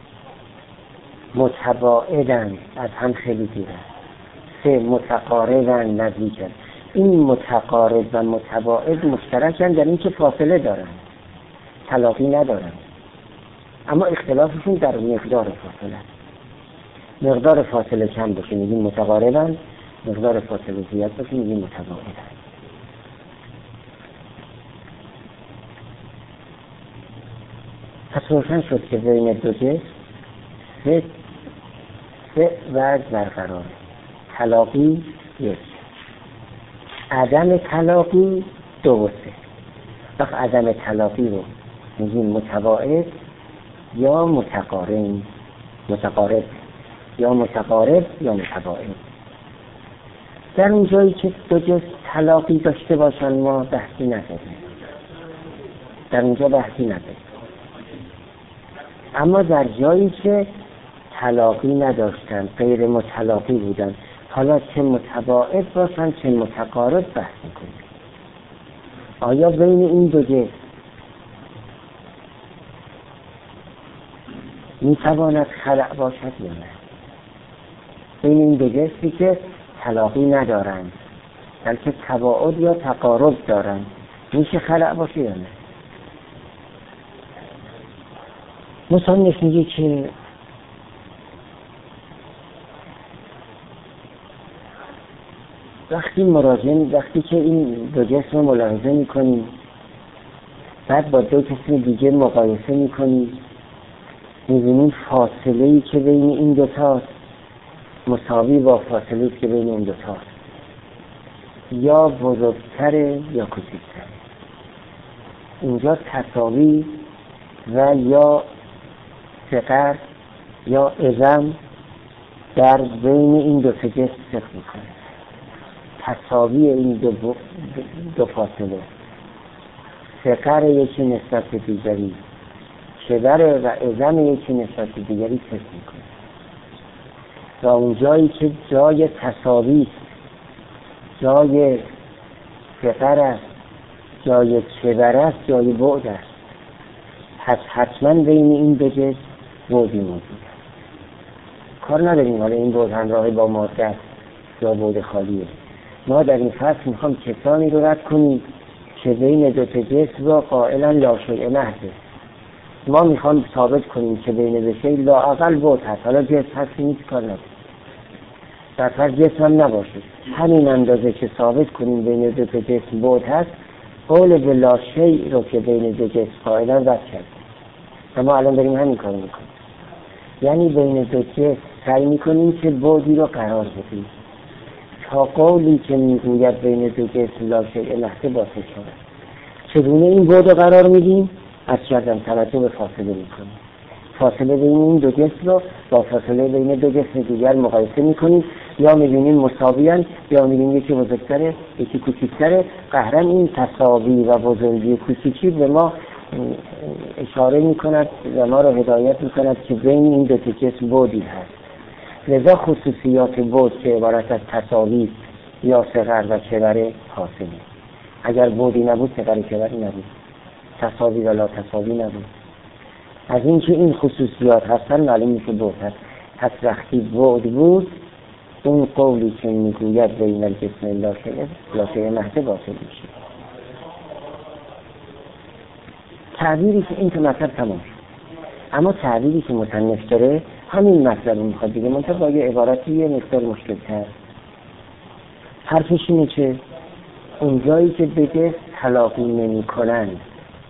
متباعدن، از هم خیلی دیرن. سه، متقاربن، نزدیکن. این متقارب و متباعد مشترکن در این که فاصله دارن، تلاقی ندارن، اما اختلافشون در مقدار فاصله. مقدار فاصله کم باشه میگیم متقاربن، مقدار فاصله زیاد باشه میگیم متباعدن. پس روشن شد که بین دو جسم سه سه وجه برقراره. تلاقی یک، عدم تلاقی دو و سه. وقت عدم تلاقی رو میگیم متباعد یا متقارب، متقارب یا متقارب یا متباعد. در اون جایی که دو جسم تلاقی داشته باشن ما بحثی نداریم، در اونجا بحثی نداریم. اما در جایی که تلاقی نداشتن، غیر متلاقی بودن، حالا چه متباعد باشن چه متقارب بحث میکنیم. آیا بین این دو جسم میتواند خلأ باشد یا نه؟ بین این دو جسمی که تلاقی ندارند بلکه تباعد یا تقارب دارند، میشه خلأ باشه یا نه؟ مصنف میگه که وقتی مراجعه وقتی که این دو جسم رو ملاحظه میکنیم، بعد با دو جسم دیگه مقایسه میکنیم، میبینیم فاصله‌ای که بین این دوتاست مساوی با فاصله‌ای که بین این دوتاست، یا بزرگتره یا کوچکتره. اینجا تساوی و یا صغر یا عظم در بین این دو تا جسم صدق میکنه. تساوی این دو, دو, دو فاصله، صغر یکی نسبت به دیگری، کبر و عظم یکی نسبت به دیگری صدق میکنه. و اون جایی که جای تساوی، جای صغر است، جای کبر است، جای بعد است. پس حتما بین این دو جسم بعدی موجود است. کار نداریم حالا این بعد همراه با ماده است یا بعد خالیه. ما در این فصل میخوام کسانی رو رد کنیم که بین دو تا جسم را قائلا لا شیء محضه. ما میخوام ثابت کنیم که بین دو شیء لااقل بعد هست. حالا جسم هست نیست کار نداریم، در فرض جسم هم نباشه، همین اندازه که ثابت کنیم بین دو تا جسم بعد هست، قول به لا شیء رو که بین دو جسم قائلا رد کردیم. و ما الان داریم همین کارو میکنیم، یعنی بین دو جسم سعی میکنیم که بعدی رو قرار بدیم تا قولی که میگوید بین دو جسم لا شیء لحظه باطل شود. چگونه این بعد رو قرار میدیم؟ از کردم توجه به فاصله میکنیم. فاصله بین این دو جسم رو با فاصله بین دو جسم دیگر مقایسه میکنیم، یا میبینیم مساویان یا میبینیم یکی بزرگتره یکی کوچکتره. قهرن این تساوی و بزرگی کوچیکی به ما اشاره میکند و ما رو هدایت میکند که بین این دو جسم بعدی هست. لذا خصوصیات بعد که عبارت از تساوی یا صغر و کبر حاصله. اگر بعدی نبود صغر کبری نبود، تساوی و لا تساوی نبود. از اینکه این خصوصیات هستن معلوم میشه بعد هست. پس وقتی بعد بود اون قولی که میگوید بین الجسم لا شیء لا شیء محض باطل میشه. تعبیری که این که مطلب تمام شد، اما تعبیری که مصنف داره همین مطلب رو میخواد دیگه، منتها با یه عبارتی یه مقدار مشکل تر. حرفش اینه که اونجایی که به جسم تلاقی نمی کنند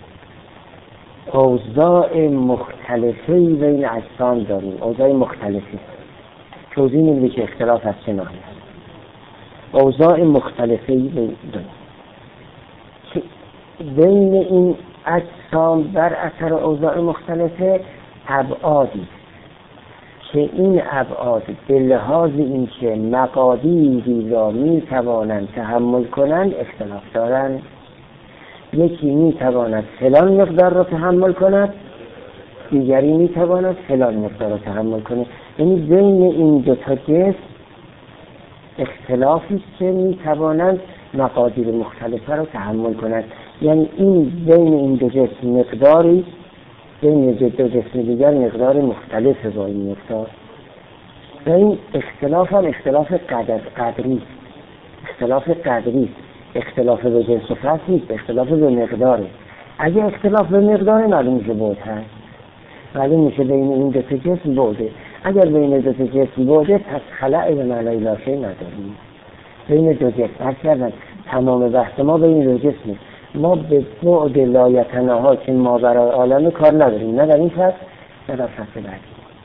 اوضاع مختلفی بین اجسام داریم. اوضاع مختلفی توضیح نمیده که اختلاف از چه نوعی است. اوضاع مختلفی داریم که بین این اجسام بر اثر اوضاع مختلفه ابعادی که این ابعاد به لحاظ این که مقادیری را می توانند تحمل کنند اختلاف دارند. یکی می تواند فلان مقدار را تحمل کند، دیگری می تواند فلان مقدار را تحمل کند. یعنی بین این دو تا جسم اختلافی است که می توانند مقادیر مختلفه را تحمل کنند. یعنی این بین این دو جسم مقداری، بین دو جسم دیگر مقدار مختلف با این مقدار. و این اختلاف هم اختلاف قدر قدری اختلاف قدری اختلاف به جنس و فصل نیست، اختلاف به مقداره. اگه اختلاف به مقداره معلوم میشه بعد هست، معلوم میشه بین این دو تا جسم بعده. اگر بین دو تا جسم بعده پس خلأ به معنای لا شیء نداریم. بین دو جسم هر کردن تمام بحث ما بین دو جسمه. ما به بعد لایتناها که ما برای عالم کار نداریم، نه در این فصل نه در فصل بعدی.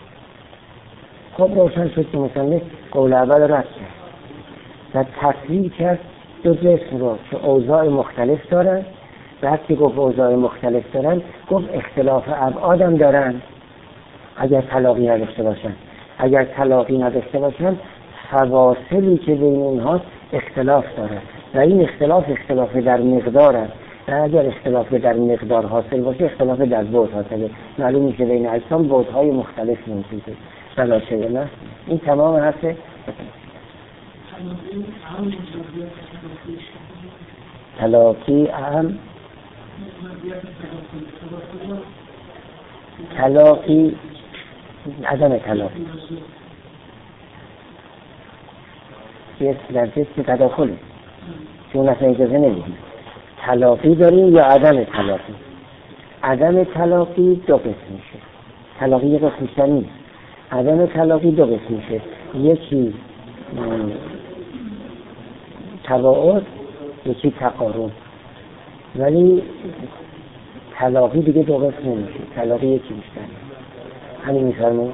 خب روشن شد که مثلا قول اول رد کرد و تصویر کرد دو جسم رو که اوضاع مختلف دارن. بعد که گفت اوضاع مختلف دارن گفت اختلاف ابعاد هم دارن اگر تلاقی نداشته باشن. اگر تلاقی نداشته باشن فواصلی که بین اونها اختلاف داره و این اختلاف اختلاف در مقدار است و اگر اختلاف در مقدار حاصل باشه اختلاف در بعد حاصله. معلوم میشه بین اجسام بعدهای مختلف موجوده. بلا شیء نه. این تمام هسته. تلاقی اهم تلاقی عدم تلاقی جسم در جسم تداخله چون اصلا اجازه نمیدیم. تلاقی داریم یا عدم تلاقی. عدم تلاقی دو قسم میشه. تلاقی یک قسم نیست. عدم تلاقی دو قسم میشه. یکی تباعد یکی تقارب. ولی تلاقی دیگه دو قسم نمیشه. تلاقی یکی بیشتر. همین میفرمون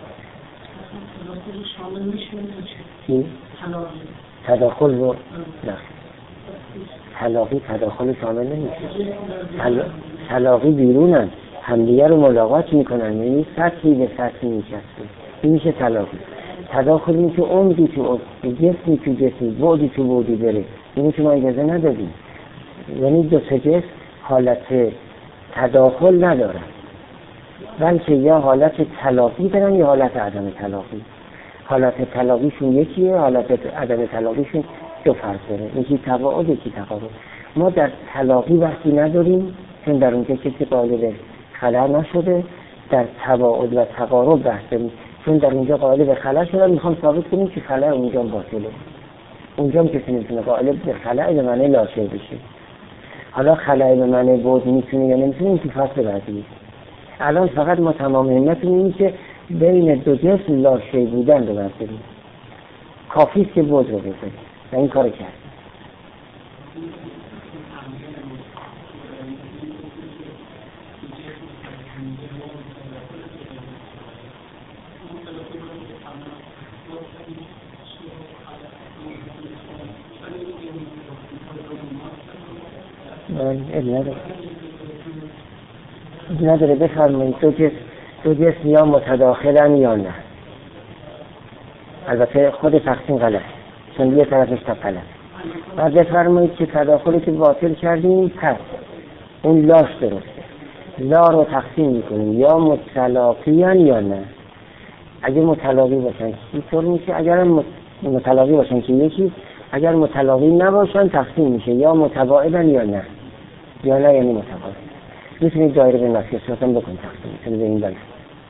چی؟ تداخل رو نه. تلاقی تداخل شامل نمیشه. تل... تلاقی بیرونن همدیگه رو ملاقات میکنن، یعنی سطحی به سطحی میشسته. این میشه تلاقی. تداخل میشه عمقی تو جسمی تو جسمی بعدی تو بعدی بره. اینو که ما اجازه ندادیم. یعنی دو سه جسم حالت تداخل ندارن بلکه یا حالت تلاقی دارن یا حالت عدم تلاقی. حالت تلاقیشون یکیه، حالت عدم تلاقیشون دو فرق داره. یکی تباعد یکی تقارب. ما در تلاقی وقتی نداریم چون در اونجا کسی قائل به خلأ نشده در تباعد و تقارب بحث داریم، چون در اونجا قائل به خلا شدن، میخوام ثابت کنیم که خلا اونجا باطله. اونجا هم کسی نمیتونه قائل به خلا به معنی لاشه بشه. حالا خلا به معنی بود میتونه یا نمیتونه، این که فصل بعدی. الان فقط ما تمام همتون اینه که بین دو جسم لاشه بودن رو برداریم، کافی است که بود رو بذاریم و این کار کرد. نداره نداره بفرمایید دو جسم دو جسم یا متداخلن یا نه. البته خود تقسیم غلط، چون یه طرفش تا غلط. بعد بفرمایید که تداخلی که باطل کردیم پس اون لاش درسته، لا رو تقسیم میکنیم یا متلاقیان یا نه. اگه متلاقی باشن چطور میشه؟ اگر متلاقی باشن که یکی، اگر متلاقی نباشن تقسیم میشه یا متباعدن یا نه. یا نه یعنی متقابل. میتونید دایره به نفی صورتم بکن تقسیم میتونید به این بلد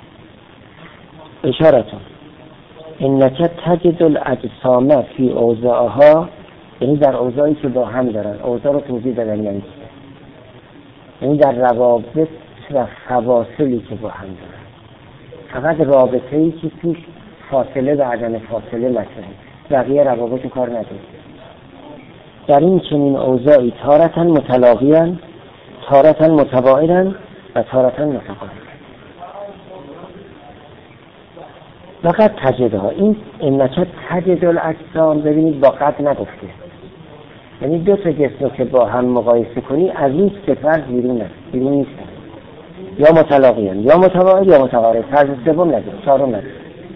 اشارتون انکه تجد الاجسام فی اوضاعها، یعنی در اوضاعی که با هم دارن. اوضاع رو توضیح دادن یعنی یعنی در روابط و فواصلی که با هم دارن. فقط رابطه‌ای که توش فاصله و عدم فاصله مطرحه، بقیه روابط کار نداره. در این چنین اوضاعی تارتاً متلاقیان، تارتاً متباعدن و تارتاً متقابلن. فقط تجدها، این انکه تجد الاجسام ببینید با قد نگفته، یعنی دو تا جسم که با هم مقایسه کنی از این سه فرض بیرون است، بیرون نیستن، یا متلاقیان یا متباعد یا متقارب، فرض سوم نداره، چهارم نداره.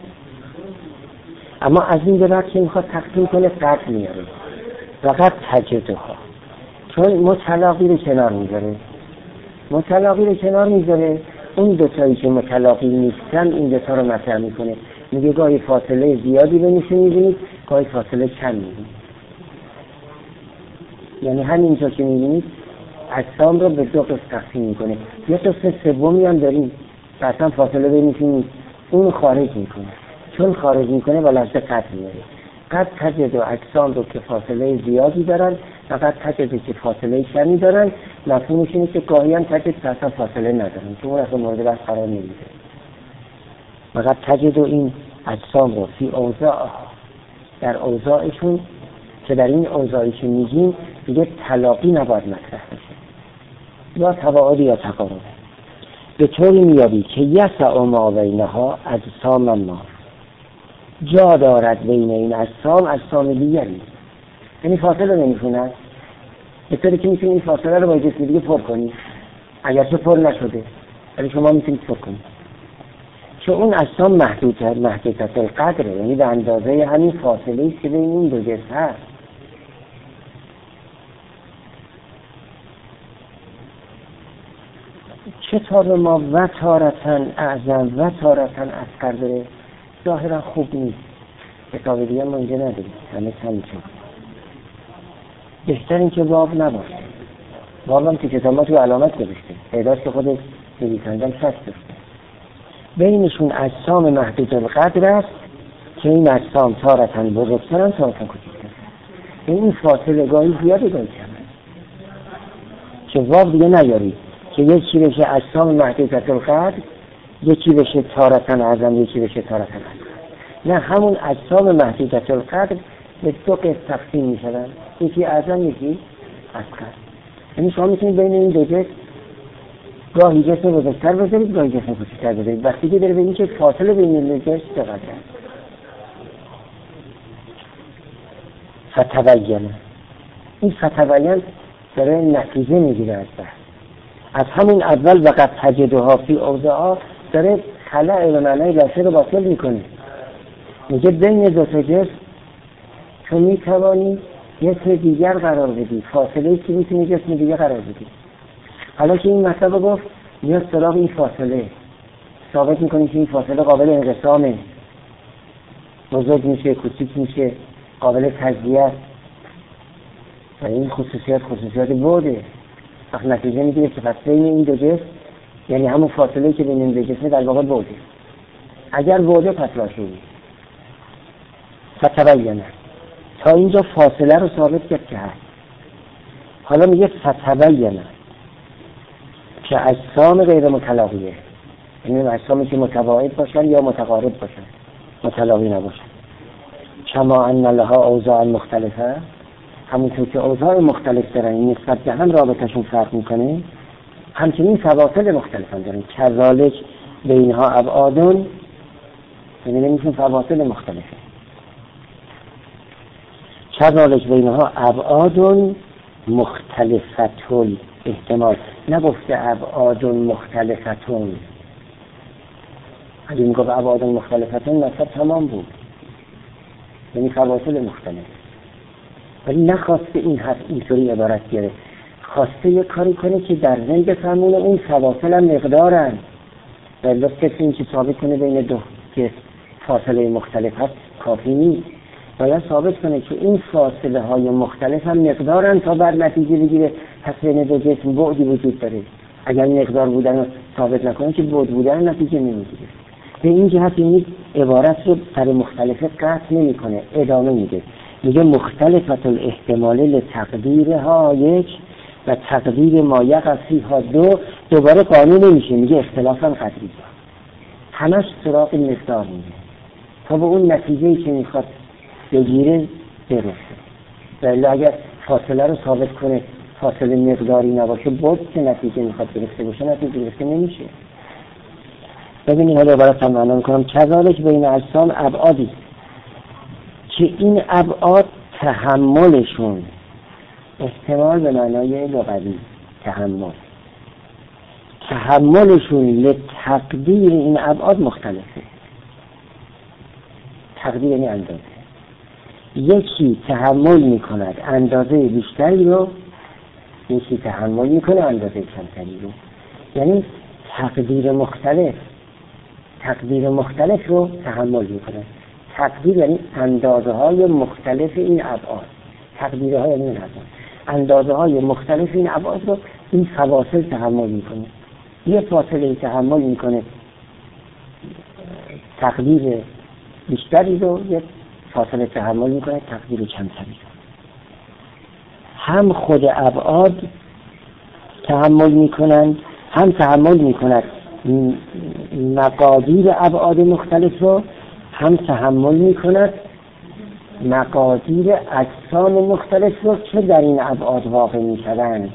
اما از این به بعد که میخواد تقسیم کنه قد میاره، فقط تجدها، چون متلاقی رو کنار میذاره متلاقی رو کنار میذاره اون دوتایی که متلاقی نیستن این دوتا رو مطرح میکنه. میگه گاهی فاصله زیادی بینشون میبینید، گاهی فاصله کم میبینید. یعنی همینجا که میبینید اجسام رو به دو قسم تقسیم میکنه. یه قسم سومی هم داریم اصلا فاصله بینشون اون خارج میکنه، چون خارج میکنه با لحظه قد میاره. قد تجد و اجسام رو که فاصله زیادی دارن، فقط تجد که فاصله کمی دارن. مفهومش اینه که گاهی هم تجد که اصلا فاصله ندارن، چون اون اصلا مورد بحث قرار نمیده. فقط تجد و این اجسام رو فی اوضاع، در اوضاعشون، که در این اوضاعی که میگیم دیگه تلاقی نباید مطرح بشه، یا تباعد یا تقارب. به طوری میابی که یسع ما بینها اجسام ما، جا دارد بین این اجسام اجسام دیگری، یعنی فاصله نمیخونن. به طوری که میتونی این فاصله رو با جسم دیگه پر کنی، اگرچه پر نشده ولی شما میتونید پر کنید، چون اون اجسام محدودتر محدودتر القدره، یعنی به اندازه همین فاصله ایست که بین این دو جسم هست. چطور ما و تارتن اعظم و تارتن اصغر داره؟ ظاهرا خوب نیست، کتاب دیگه ما اینجا نداریم، همه همینطور. بهتر این که باب نباشه. باب هم که کتاب ما تو علامت گذاشته، پیداست که خود نویسنده‌ام شک داشته. بینشون اجسام محدود القدر است که این اجسام تارتن بزرگترن تارتن کوچکترن. این فاصله گاهی زیاده گاهی کمه، که باب دیگه نیارید که یکی بشه اجسام محدود القدر، یکی بشه تارتن اعظم، یکی بشه تارتن اصغر. نه، همون اجسام محدود القدر به دو قسم تقسیم میشدن، یکی اعظم یکی اصغر. یعنی شما میتونید بین این دو جسم گاهی جسم بزرگتر بذارید، گاهی جسم کوچکتر بذارید، وقتی که داره ببینید که فاصله بین این دو جسم چقدر است. فتبین، این فتبین داره نتیجه میگیره از بحث. از همین اول وقت تجدها فی اوضاع داره خلأ به معنای لاشی رو باطل میکنه. میگه بین دو تا جسم تو میتوانی جسم دیگر قرار بدی، فاصله که میتونی جسم دیگر قرار بدی. حالا که این مطلب گفت میاد سراغ این فاصله، ثابت میکنی که این فاصله قابل انقسامه، بزرگ میشه، کوچیک میشه، قابل تجزیه است و این خصوصیات خصوصیات بوده. وقت نتیجه میگیره که پس بین این دو جسم یعنی همون فاصله که بین این دو جسم در واقع بعده. اگر بعده پس لاشه‌ای فتبینه. تا اینجا فاصله رو ثابت کرد که هست. حالا میگه فتبینه که اجسام غیر متلاقیه، یعنی اجسامی که متباعد باشن یا متقارب باشن، متلاقی نباشن. کما ان لها اوضاع مختلفه، همونطور که اوضاع مختلف دارن نسبت به هم رابطهشون فرق میکنه، همچنین فواصل مختلف هم دارن. کذالک بینها ابعادون، یعنی نمیشون فواصل مختلفه. کذالک بینها ابعادون مختلفتون، احتمال نگفته ابعادون مختلفتون. اگه میگه ابعادون مختلفتون مثلا تمام بود، یعنی فواصل مختلف. ولی نخواسته این حرف اینطوری عبارت گیره، خواسته یه کاری کنه که در ذهن بفهمونه اون فواصل هم مقدارن. ولی کسی این که ثابت کنه بین دو که فاصله مختلف هست کافی نیست، باید ثابت کنه که این فاصله های مختلف هم مقدارن تا بر نتیجه بگیره پس بین دو جسم بعدی وجود داره. اگر مقدار بودن رو ثابت نکنه که بعد بودن نتیجه نمیگیره. به این جهت این عبارت رو سر مختلف قطع نمی کنه، ادامه میده. میگه مختلفت الاحتمال لتقدیرها یک و تقدیر ما یقع فیها دو. دوباره قانون نمیشه، میگه اختلافا قدری ها همش سراغ مقدار میده تا به اون نتیجه‌ای که میخواد بگیره برسه. ولی اگر فاصله رو ثابت کنه فاصله مقداری نباشه بود که نتیجه میخواد برسه باشه نتیجه برسه نمیشه. ببینید حالا عبارت هم معنا میکنم. کذالک بین اجسام ابعادی که این ابعاد تحملشون، احتمال به معنای لغوی تحمل، تحملشون لتقدیر این ابعاد مختلفه. تقدیر یعنی اندازه. یکی تحمل میکند اندازه بیشتری رو، یکی تحمل میکنه اندازه کمتری رو. یعنی تقدیر مختلف تقدیر مختلف رو تحمل میکنه. تقدیر یعنی اندازه های مختلف این ابعاد. تقدیره های این ابعاد، اندازه های مختلف این ابعاد رو این فواصل تحمل میکنه. یه فاصله تحمل میکنه تقدیر بیشتری رو، یه فاصله تحمل میکنه تقدیر کمتری رو. هم خود ابعاد تحمل میکنند، هم تحمل میکند مقادیر ابعاد مختلف رو، هم تحمل میکند مقادیر اجسام مختلف رو که در این ابعاد واقع میشوند.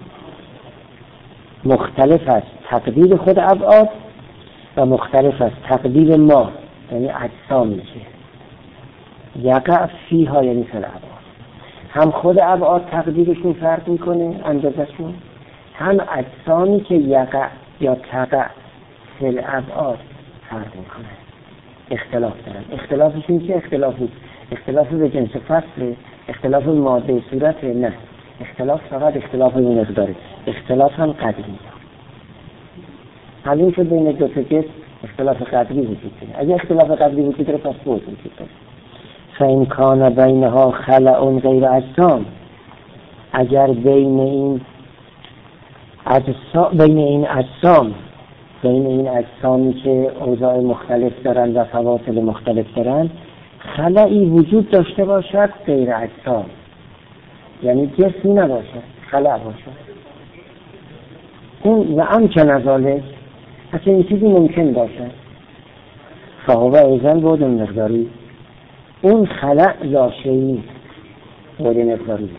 مختلف است تقدیر خود ابعاد و مختلف است تقدیر ما، یعنی اجسامی که یقع فیها، یعنی فی الابعاد. هم خود ابعاد تقدیرشون فرق میکنه اندازشون، هم اجسامی که یقع یا تقع فی الابعاد فرق میکنه، اختلاف دارن. اختلافشون چه اختلافی؟ اختلاف به جنس فصل، اختلاف ماده صورت نه، اختلاف فقط اختلاف این مقداره. اختلاف هم قدری. معلوم شد بین دو تا جسم اختلاف قدری وجود داره. اگه اختلاف قدری وجود داره پس بود وجود داره. فإن کان بینها خلأ غیر اجسام، اگر بین این اجسام بین این اجسام بین این اجسامی که اوضاع مختلف دارن و فواصل مختلف دارن خلأی وجود داشته باشد غیر اجسام، یعنی جسمی نباشد، خلأ باشد. اون و امکن ازاله، اصلا این چیزی ممکن باشد. فهو ایزن بود مقداری، اون خلأ لاشه‌ای نیست، بود مقداری.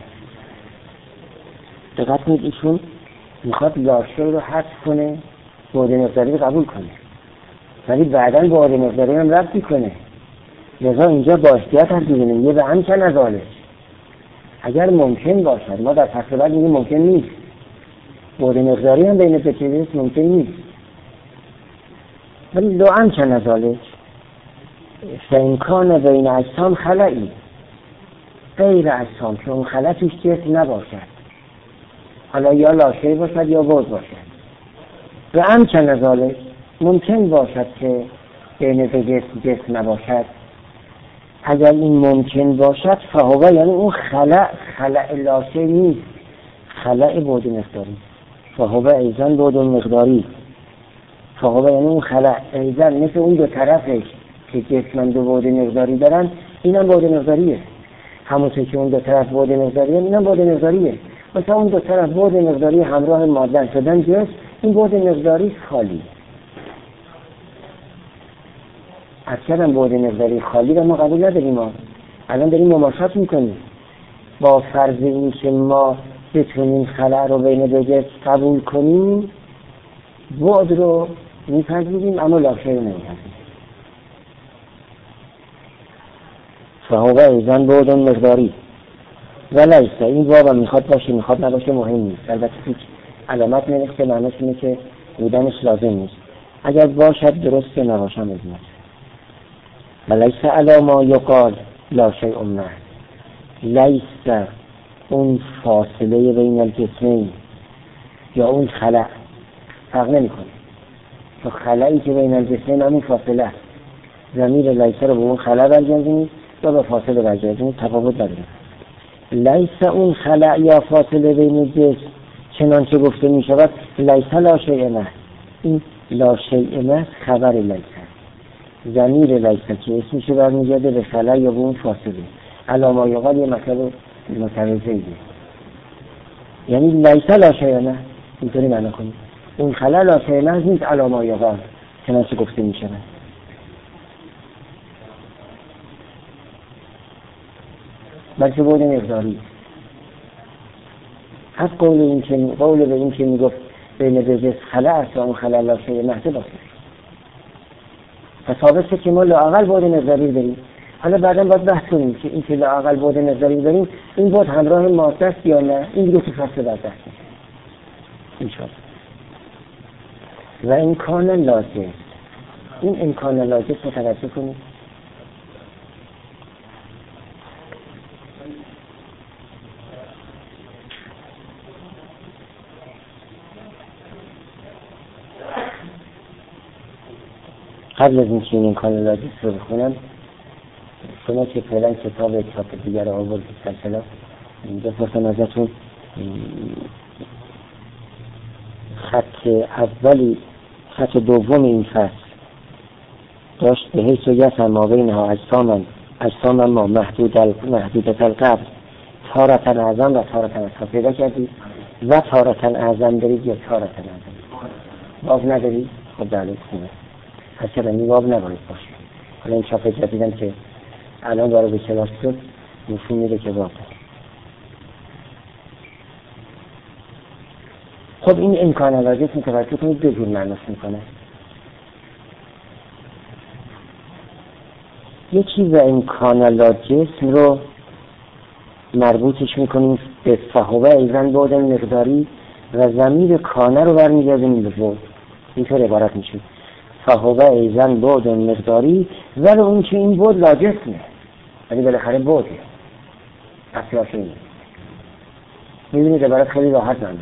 دقت کنید ایشون میخواد لاشه رو حذف کنه، بود مقداری قبول کنه، ولی بعداً بود مقداری هم رد کنه. لذا اینجا با احتیاط هست می‌بینیم یه به امکن ازاله، اگر ممکن باشد. ما در فصل بعد میگیم ممکن نیست. بود مقداری هم بین دو چیز ممکن نیست، ولی لو امکن ازاله فإن کان بین اجسام خلأی غیر اجسام، که اون خلأ توش جسم نباشد، حالا یا لاشه باشد یا بود باشد. و امکن ازاله ممکن باشد که بین دو جسم جسم نباشد. اگر این ممکن باشد فهو، یعنی اون خلأ خلأ لاشه نیست، خلأ بود مقداری. فهو ایزن بود مقداری، فهوه یعنی اون خلع ایضا مثل اون دو طرفش که جسمن دو بعد مقداری دارن، اینم بعد مقداریه. همونطور که اون دو طرف بعد مقداریه، اینم بعد مقداریه. مثلا اون دو طرف بعد مقداری همراه مادن شدن جسم، این بعد مقداری خالی. اصلا بعد مقداری خالی رو ما قبول نداریم. ما الان داریم مماشات میکنیم با فرض این که ما بتونیم خلع رو بین دو جسم قبول کنیم، بعد رو میپذیریم اما لاشه رو نمیپذیریم. فهوه ایضا بعد مقداری و لیسه، این بابا میخواد باشه میخواد نباشه مهم نیست. البته هیچ علامت نمیخته، معنیش اینه که بودنش لازم نیست. اگر باشد درست که نباشم ازمت. و لیسه علی ما یقال لا شیء منه. لیسه اون فاصله بین الجسمین یا اون خلع فرق نمی کنه، تو خلعی که بین الجسمین همون فاصله است. ضمیر لیسه رو به اون خلع برگردونید یا به فاصله برگردونید، تفاوت نداره. لیسه اون خلع یا فاصله بین جسم چنانچه گفته می شود لیسه لا شیء منه. این لا شیء منه خبر لیسه، ضمیر لیسه که اسمش برمیگرده به خلع یا به اون فاصله. علی ما یقال یه مطلب متوازیه، یعنی لیسه لا شیء منه، اینطوری معنی کنید. اون خلع لا شیء منه نیست علی ما یقال چنانچه گفته می شود. بلکه بعد مقداری. هست قول این که قول به این که میگفت بین دو جسم خلع است و اون خلع لا شیء منه باشه. ثابت شد که ما لااقل بعد مقداری داریم. حالا بعدا باید بحث کنیم که این که لااقل بعد مقداری داریم، این بعد همراه ماده است یا نه، این دیگه تو فصل بعد بحث میشه ان شاء الله. و امکان لازم، این امکان لازم متوجه کنید. قبل از اینکه این امکان لازم رو بخونم، شما که فعلا کتاب چاپ دیگر رو آورد سلسله، بپرسم ازتون خط اولی خط دوم این فصل داشت به حیث و یسن ما بینها اجسامن اجسامن ما محدود محدودت القبر تارتن اعظم و تارتن اصحاب پیدا کردید و تارتن اعظم دارید یا تارتن اعظم باب ندارید. خب دلیل کنه پس چرا این باب نباید باشه. حالا این چاپ جدیدم که الان وارد کلاس شد نشون میده که باب داره. خب این امکان لازم متوجه کنید دو جور معناش میکنه. یکی و امکان لازم رو مربوطش میکنیم به فهوه ایضا بعد مقداری و ضمیر کانه رو برمیگردیم به بعد. اینطور عبارت میشه فهوه ایضا بعد مقداری ولی اون که این بعد لاجسمه، ولی بالاخره بعده اصلا شده. میبینید عبارت خیلی راحت نمیشه.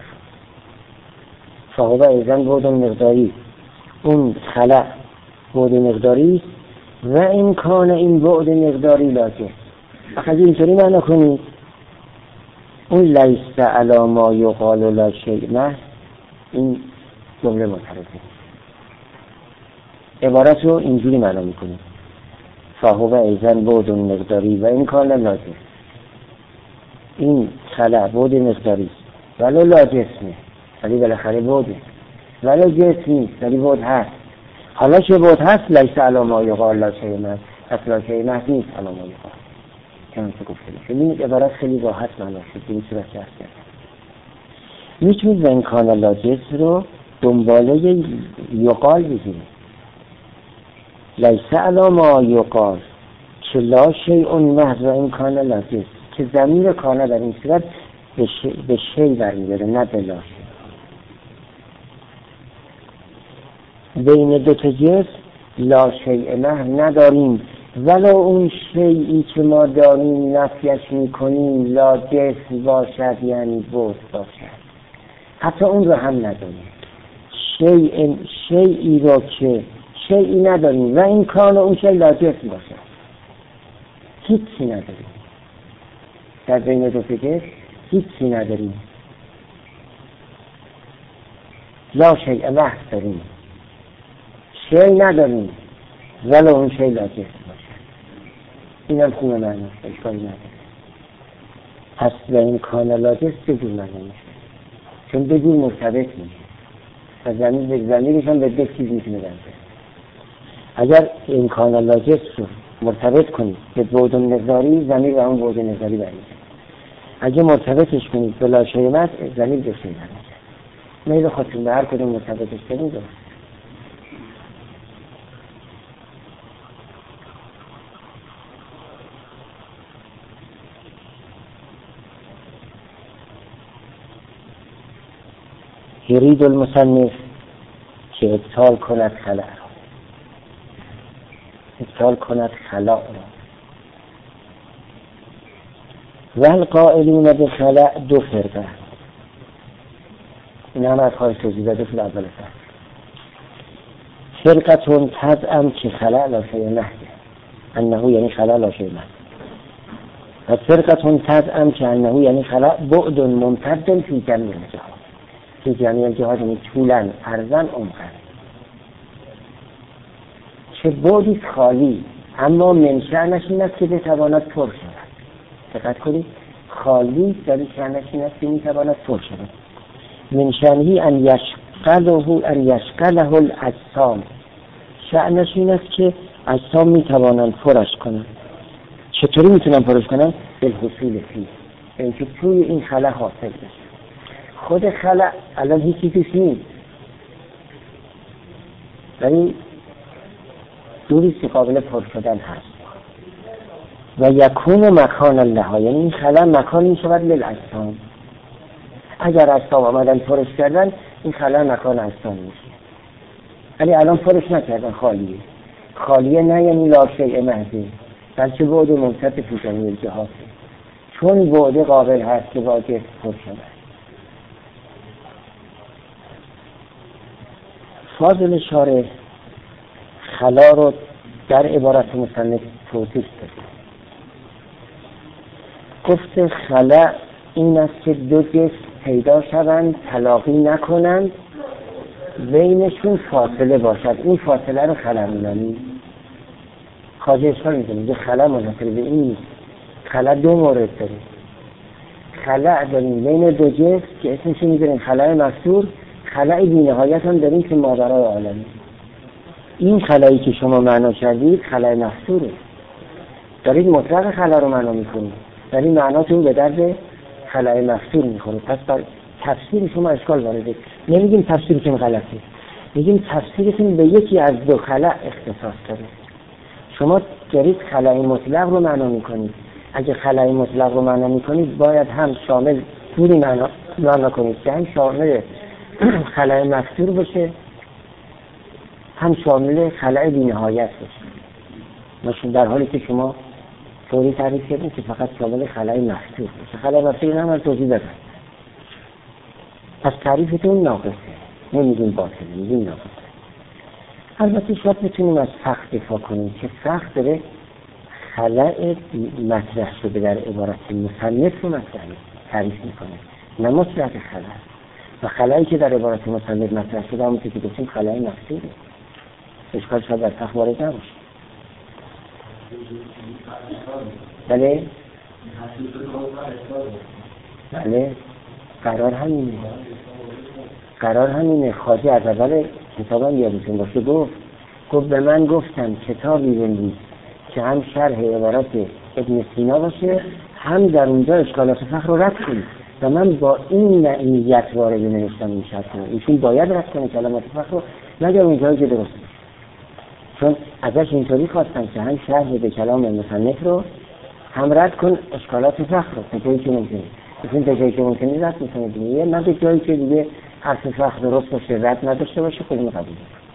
فهوه ایضا بعد مقداری، اون خلع بعد مقداری و امکان این بعد مقداری لازم. اخذ اینطوری معنی کنید اون لیسه علی ما یقال لا شیء منه، این جمله معترضه. عبارت رو اینجوری معنی میکنیم فهوه ایضا بعد مقداری و امکان لازم. این خلع بعد مقداری ولو لا جسمه، ولی بالاخره بعده، ولو جسم نیست ولی بعد هست. حالا که بعد هست لیسه علی ما یقال لا شیء منه، پس لا شیء منه نیست علی ما یقال. چنانچه گفته میشه. این عبارت خیلی راحت معنی شد به این صورت که هست کرد. میتونید و امکان لازم رو دنباله یقال بگیرید. لیسه علی ما یقال که لا شیء محض و امکان لازم، که ضمیر کانه در این صورت به شیء برمیگرده نه به لا شیء. بین دو تا جسم لا شیء محض نداریم، ولو اون شیئی که ما داریم نفیش میکنیم لا جسم باشد یعنی بود باشد، حتی اون رو هم نداریم. شیء شیئی رو که شیئی نداریم و این کان اون شیء لا جسم باشد، هیچی نداریم. در بین دو تا جسم هیچی نداریم، لا شیء محض داریم. شی نداریم ولی اون شی لاجست باشه. این هم خوبه معنی اشکالی نداره. پس به این کان لاجست بجور معنی میشه، چون بجور مرتبط میشه و زمین به زمیرش هم به دو چیز میتونه برده. اگر این کان لاجست رو مرتبط کنید به بعد نظاری، زمین به اون بعد نظاری برمیده. اگه مرتبطش کنید به لاشیمت، زمین به شی برمیده. میل خودتون به هر کدوم مرتبطش کنید درست. یرید المصنف که ابطال کند خلع را، ابطال کند خلع را. و القائلون به خلع دو فرقه، این هم از خواهش توضیح داده فی اول فرق. فرقتون تزعم که خلع لا شیء محض، انه یعنی خلع لا شیء محض. و فرقتون تزعم که انه یعنی خلع بعد ممتد فی جمیع الجهات، فی جمیع الجهات یعنی طولا عرضا عمقا. چه بعدی خالی اما منشأنش این است که بتواند پر شود. دقت کنید، خالی داری شأنش این است که میتواند پر شود. منشأنه ان یشغله ان یشغله الاجسام، شأنش این است که اجسام میتوانند پرش کنند. چطوری میتونن پرش کنند؟ بالحصول فیه، اینکه توی این خلع حاصل بشه. خود خلع الان هیچی توش نیست، ولی دوریست که قابل پر شدن هست. و یکون مکان لها، یعنی این خلع مکان می شود للاجسام. اگر اجسام آمدن پرش کردن، این خلع مکان اجسام میشه. ولی الان پرش نکردن، خالیه. خالیه نه یعنی لا شیء محض، بلکه بعد ممتد فی جمیع الجهات، چون بعد قابل هست که واجب پر شود. فاضل شارح خلا رو در عبارت مصنف توضیح داده. گفت خلا این است که دو جسم پیدا شوند، تلاقی نکنند، بینشون فاصله باشد. این فاصله رو خلا می‌نامیم. خواجه اشکال می‌کنه که خلا منحصر به این نیست. خلا دو مورد داره. خلا داریم بین دو جسم که اسمش می‌ذاریم خلا مفتور، خلا بی‌نهایت هم داریم که ماورای عالمی. این خلایی که شما معنا کردید خلا مفتوره. دارید مطلق خلا رو معنا می‌کنید، ولی معناتون به درد خلای مفتور میخوره. پس بر تفسیر شما اشکال وارده. نمیگیم تفسیرتون غلطه، میگیم تفسیرتون به یکی از دو خلا اختصاص داره. شما دارید خلای مطلق رو معنا میکنید. اگه خلای مطلق رو معنا میکنید باید هم شامل طوری معنا, معنا کنید که هم شامل خلای مفتور باشه، هم شامل خلای بی‌نهایت باشه. ماشین در حالی که شما طوری تعریف کردیم که فقط شامل خلای مفتور باشه. خلای مفتور هم از توضیح دادم. پس تعریفتون ناقصه، نمیگیم باطله، میگیم ناقصه. البته شاید بتونیم از فقط دفاع کنیم که فقط داره خلای مطرح شده در عبارت مصنف رو مطرح تعریف میکنه، نه مطلق خلا. و خلایی که در عبارت مصنف مطرح شده همون که گفتیم خلای مفتوره. اشکال شاید در فقط وارد نباشه. بله بله قرار همینه، قرار همینه. خواجه از اول کتابم یادتون باشه گفت گفت به من گفتن کتابی بنویس که هم شرح عبارت ابن سینا باشه، هم در اونجا اشکالات فقه رو رد کنی. و من با این نیت وارد نوشتم این شرح کنم. ایشون باید رد کنه کلمات فقه رو، مگر اونجایی که درست باشه. چون ازش اینطوری خواستن که هم شرح به کلام مصنف رو هم رد کن اشکالات فقه رو تا جایی که ممکنه. این تا جایی که ممکنه رد میکنه دیگه، نه به جایی که دیگه حرف فقه درست باشه رد نداشته باشه خودمون قبول.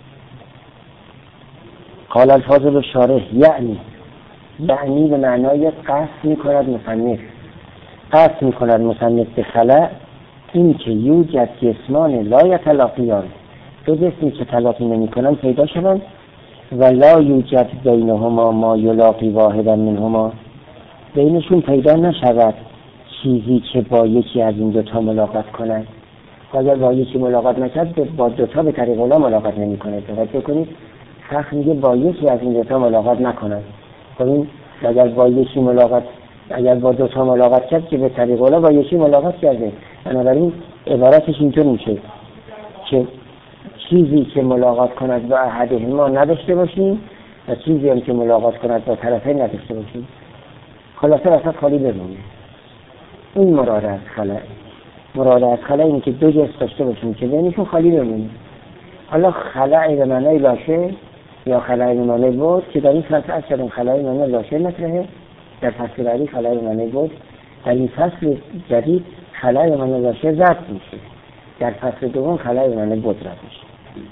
قال الفاظل شارح یعنی یعنی به معنای قصد میکند مصنف، قصد میکند مصنف به خلع این که یوجد جسمان لا یتلاقیان، دو جسمی که تلاقی نمیکنن پیدا شوند، و لا یوجد بینهما ما یلاقی واحدا منهما، بینشون پیدا نشود چیزی که با یکی از این دوتا ملاقات کنند. و اگر با یکی ملاقات نکرد با دوتا به طریق اولا ملاقات نمی کنه. توجه کنید سخت میگه با یکی از این دوتا ملاقات نکنن. خب این اگر با یکی ملاقات اگر با دوتا ملاقات کرد که به طریق اولا با یکی ملاقات کرده. بنابراین عبارتش اینطور میشه که چیزی که ملاقات کند با احدهما نداشته باشیم و چیزی هم که ملاقات کند با طرفین نداشته باشیم. خلاصه وسط خالی بمونه. این مراد از خلا. مراد از خلا اینه که دو جنس داشته باشیم که بینشون خالی بمونه. حالا خلأ به معنای لاشه یا خلأ به معنای بود که در این فصل اصلا این خلأ به معنای لاشه مطرحه، در فصل بعدی خلأ به معنای بود، در این فصل جدید خلأ به معنای لاشه ضبط میشه، در فصل دوم خلأ به معنای بود ضبط میشه.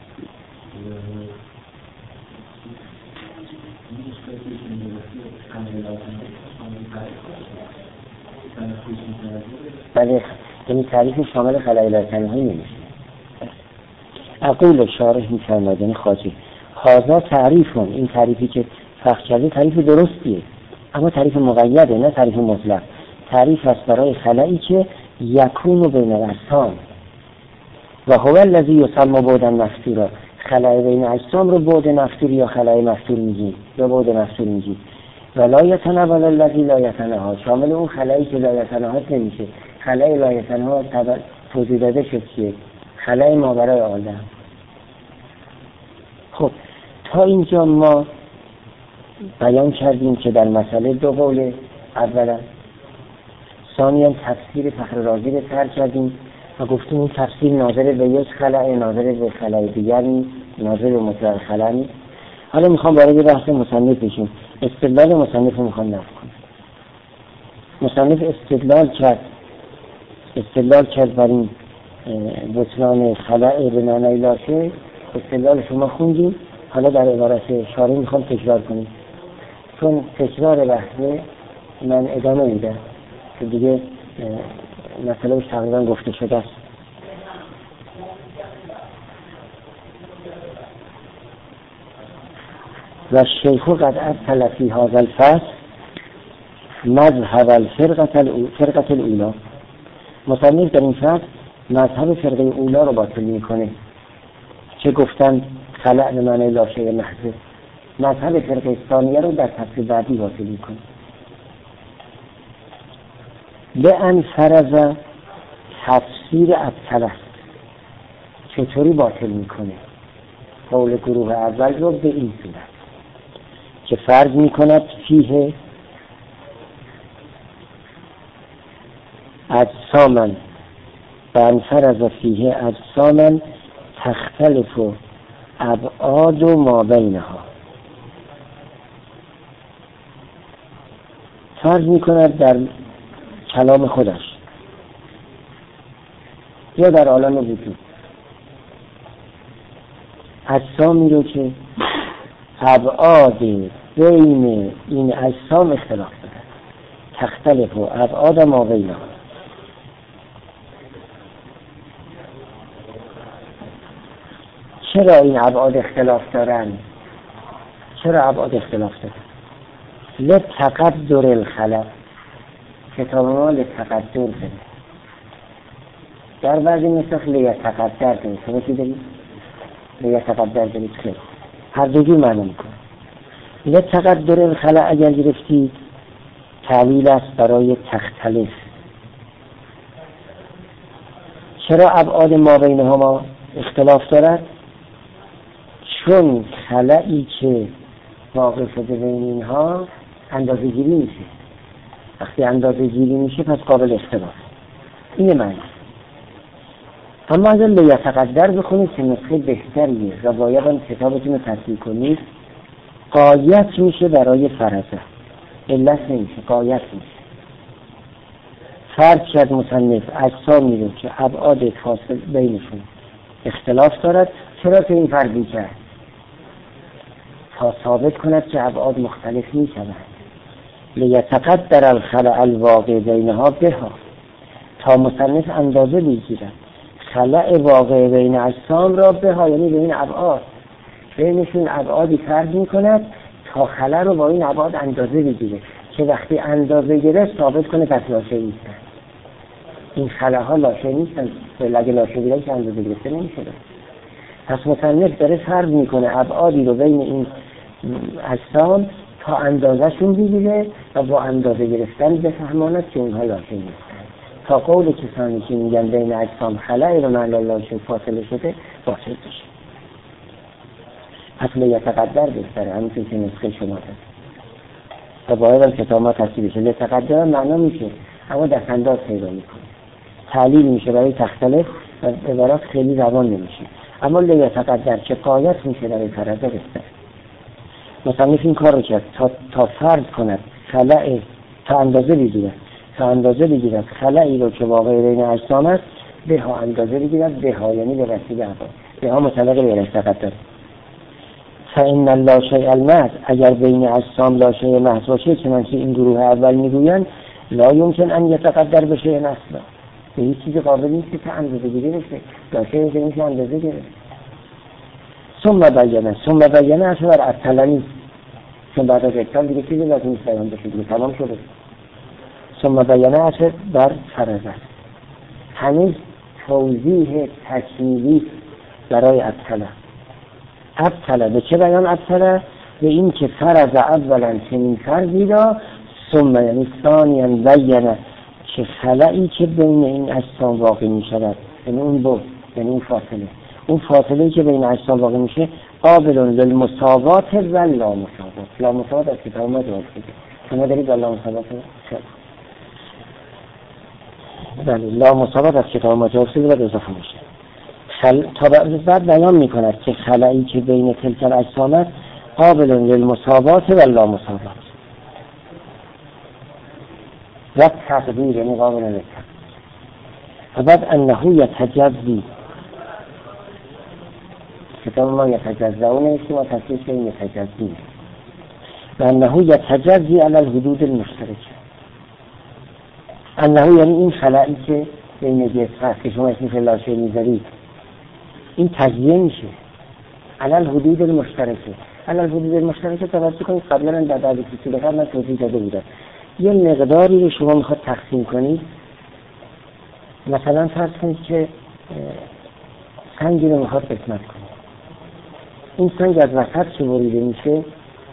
بله، این تعریف شامل خلأ لاکنهایی نمیشه. اقول شارح می‌فرماید یعنی خواجه هذا تعریفون، این تعریفی که فقط کرده تعریف درستیه اما تعریف مقیده نه تعریف مطلق. تعریف است برای خلایی که یکون بین الاجسام و هو الذی یسمى بعدا مفتورا. خلای بین اجسام رو بعد مفتور یا خلای مفتور میگیم یا بعد مفتور میگیم. و لا یتناول الذی لا یتناها، شامل اون خلایی که لا یتناها نمیشه. خلای لا یتناها توضیح داده شد که خلای ما برای عالم. خب تا اینجا ما بیان کردیم که در مسئله دو قول اولا، ثانیاً تفسیر فخر رازی رو سر کردیم و گفتیم این تفسیر ناظر به یک خلای ناظر به خلای دیگر نیست، ناظر به مطلق خلا نیست. حالا میخوام وارد بحث مصنف بشیم. استدلال مصنف رو میخوام نقل کنم. مصنف استدلال کرد استدلال کرد بر این بطلان خلأ به معنای لاشه. استدلال شما خوندیم، حالا در عبارت شارح میخوام تکرار کنیم چون تکرار بحثه من ادامه میدم که دیگه مسئله تقریبا گفته شده است. و شیخ قد ابطل فی هذا الفصل مذهب الفرقة الاولی. مصنف در این فصل مذهب فرقه اولا رو باطل میکنه که گفتن خلأ به معنی لاشه محض. مذهب فرقه ثانیه رو در فصل بعدی باطل میکنه. به ان فرض تفسیر ابطل است. چطوری باطل میکنه؟ قول گروه اول رو به این صورت که فرض میکند فیه اجسامن و ان فرض فیه اجسامن تختلف ابعاد و ما بینها. فرض میکند در کلام خودش یا در عالم وجود اجسامی رو که ابعاد بین این اجسام اختلاف دارد. تختلف ابعاد ما بینها. چرا این ابعاد اختلاف دارن؟ چرا ابعاد اختلاف دارن؟ لتقدر الخلق، کتاب ما لتقدر زده در بعضی نسخ لیتقدر دارید. شما چی دارید؟ لیتقدر دارید. خیلی هر دوجور معنی میکنه. لتقدر الخلق اگر گرفتید تعلیل است برای تختلف. چرا ابعاد ما بینهما اختلاف دارد؟ چون خلایی که واقع شده بین اینها اندازه گیری میشه. وقتی اندازه گیری میشه پس قابل اختلاف. این معنی. اما اگر لیتقدر بخونید که نسخه بهتریه و باید آن کتابتون رو تصحیح کنید، غایت میشه برای فرضه، علت نمیشه، غایت میشه. فرض کرد مصنف اجسامی رو که ابعاد فاصل بینشون اختلاف دارد. چرا که این فرضی کرد؟ تا ثابت کند که ابعاد مختلف میشوند. لیتقدر الخلأ الواقع بینها بها، تا مصنف اندازه بگیرد خلأ واقع بین اجسام را بها، یعنی بین ابعاد بینشون ابعادی فرض میکند تا خلأ رو با این ابعاد اندازه بگیره که وقتی اندازه گرفت ثابت کنه پس لاشه نیستن. این خلأ ها لاشه نیستن. اگه لاشه بگیره که اندازه گرفته نمیشه. پس مصنف داره فرض میکنه ابعادی رو بین این اجسام تا اندازهشون بگیره و با اندازه گرفتن بفهماند که اونها لازم نیستن، تا قول کسانی که میگن بین اجسام خلأ رو من الله شد فاصله شده باطل بشه. پس لیتقدر بهتره، همونطور که نسخه شما هست و باید هم کتاب ما تصویب بشه. لیتقدر معنا میشه اما دست انداز پیدا میکنه، تعلیل میشه برای تختلف و عبارات خیلی روان نمیشه. اما لیتقدر که قایت میشه برای فرضه بهتره. مصنف این کار رو کرد تا, تا فرض کند خلأ، تا اندازه بگیرد تا اندازه بگیرد خلأی رو که واقع بین اجسام است به ها اندازه بگیرد، به ها یعنی به وسیله ها، به ها مطلق به لیتقدر. فإن لا شیء المحض، اگر بین اجسام لا شیء محض باشه چنانچه این گروه اول میگویند لا یمکن ان یتقدر بشه اصلا، به هیچ چیز قابل نیست که اندازه گیری بشه، لا شیء نمیشه اندازه گرفت. ثم بیانه ثم بیانه اصلا بر اطلانی، چون بعد از اکتال دیگه چیزی لازم نیست بیان بشه دیگه تمام شده. ثم بیانه اصلا بر فرض است، هنوز توضیح تکمیلی برای اطلع. اطلع به چه بیان اطلع؟ به این که فرض اولا چنین فرضی را، ثم یعنی ثانیا بیانه که خلایی که بین این اجسام واقع می شود، یعنی اون بود، یعنی اون فاصله اون فاصله که بین اجسام واقع میشه قابل للمساوات و لا مساوات. لا مساوات از کتاب ما جواب شده، شما دارید لا مساوات بله لا مساوات از کتاب ما جواب شده و اضافه میشه. خل... تا بعد بیان میکند که خلایی که بین تلک الاجسام است قابل للمساوات و لا مساوات و تقدیر، یعنی قابل للتقدیر. و بعد انه یتجزی، کتاب ما یتجزعون نیست، ما تصویر کنیم یتجزی، و انه یتجزی علی الحدود المشترکه. انه یعنی این خلایی که بین جسم هست که شما اسمش لا شیء میذارید، این تجزیه میشه علی الحدود المشترکه. علی الحدود المشترکه توجه کنید قبلا در بعضی فصول قبل من توضیح داده بودم، یه مقداری رو شما میخواد تقسیم کنید. مثلا فرض کنید که سنگی رو میخواد قسمت کنید، این سنگ از وسط که بریده میشه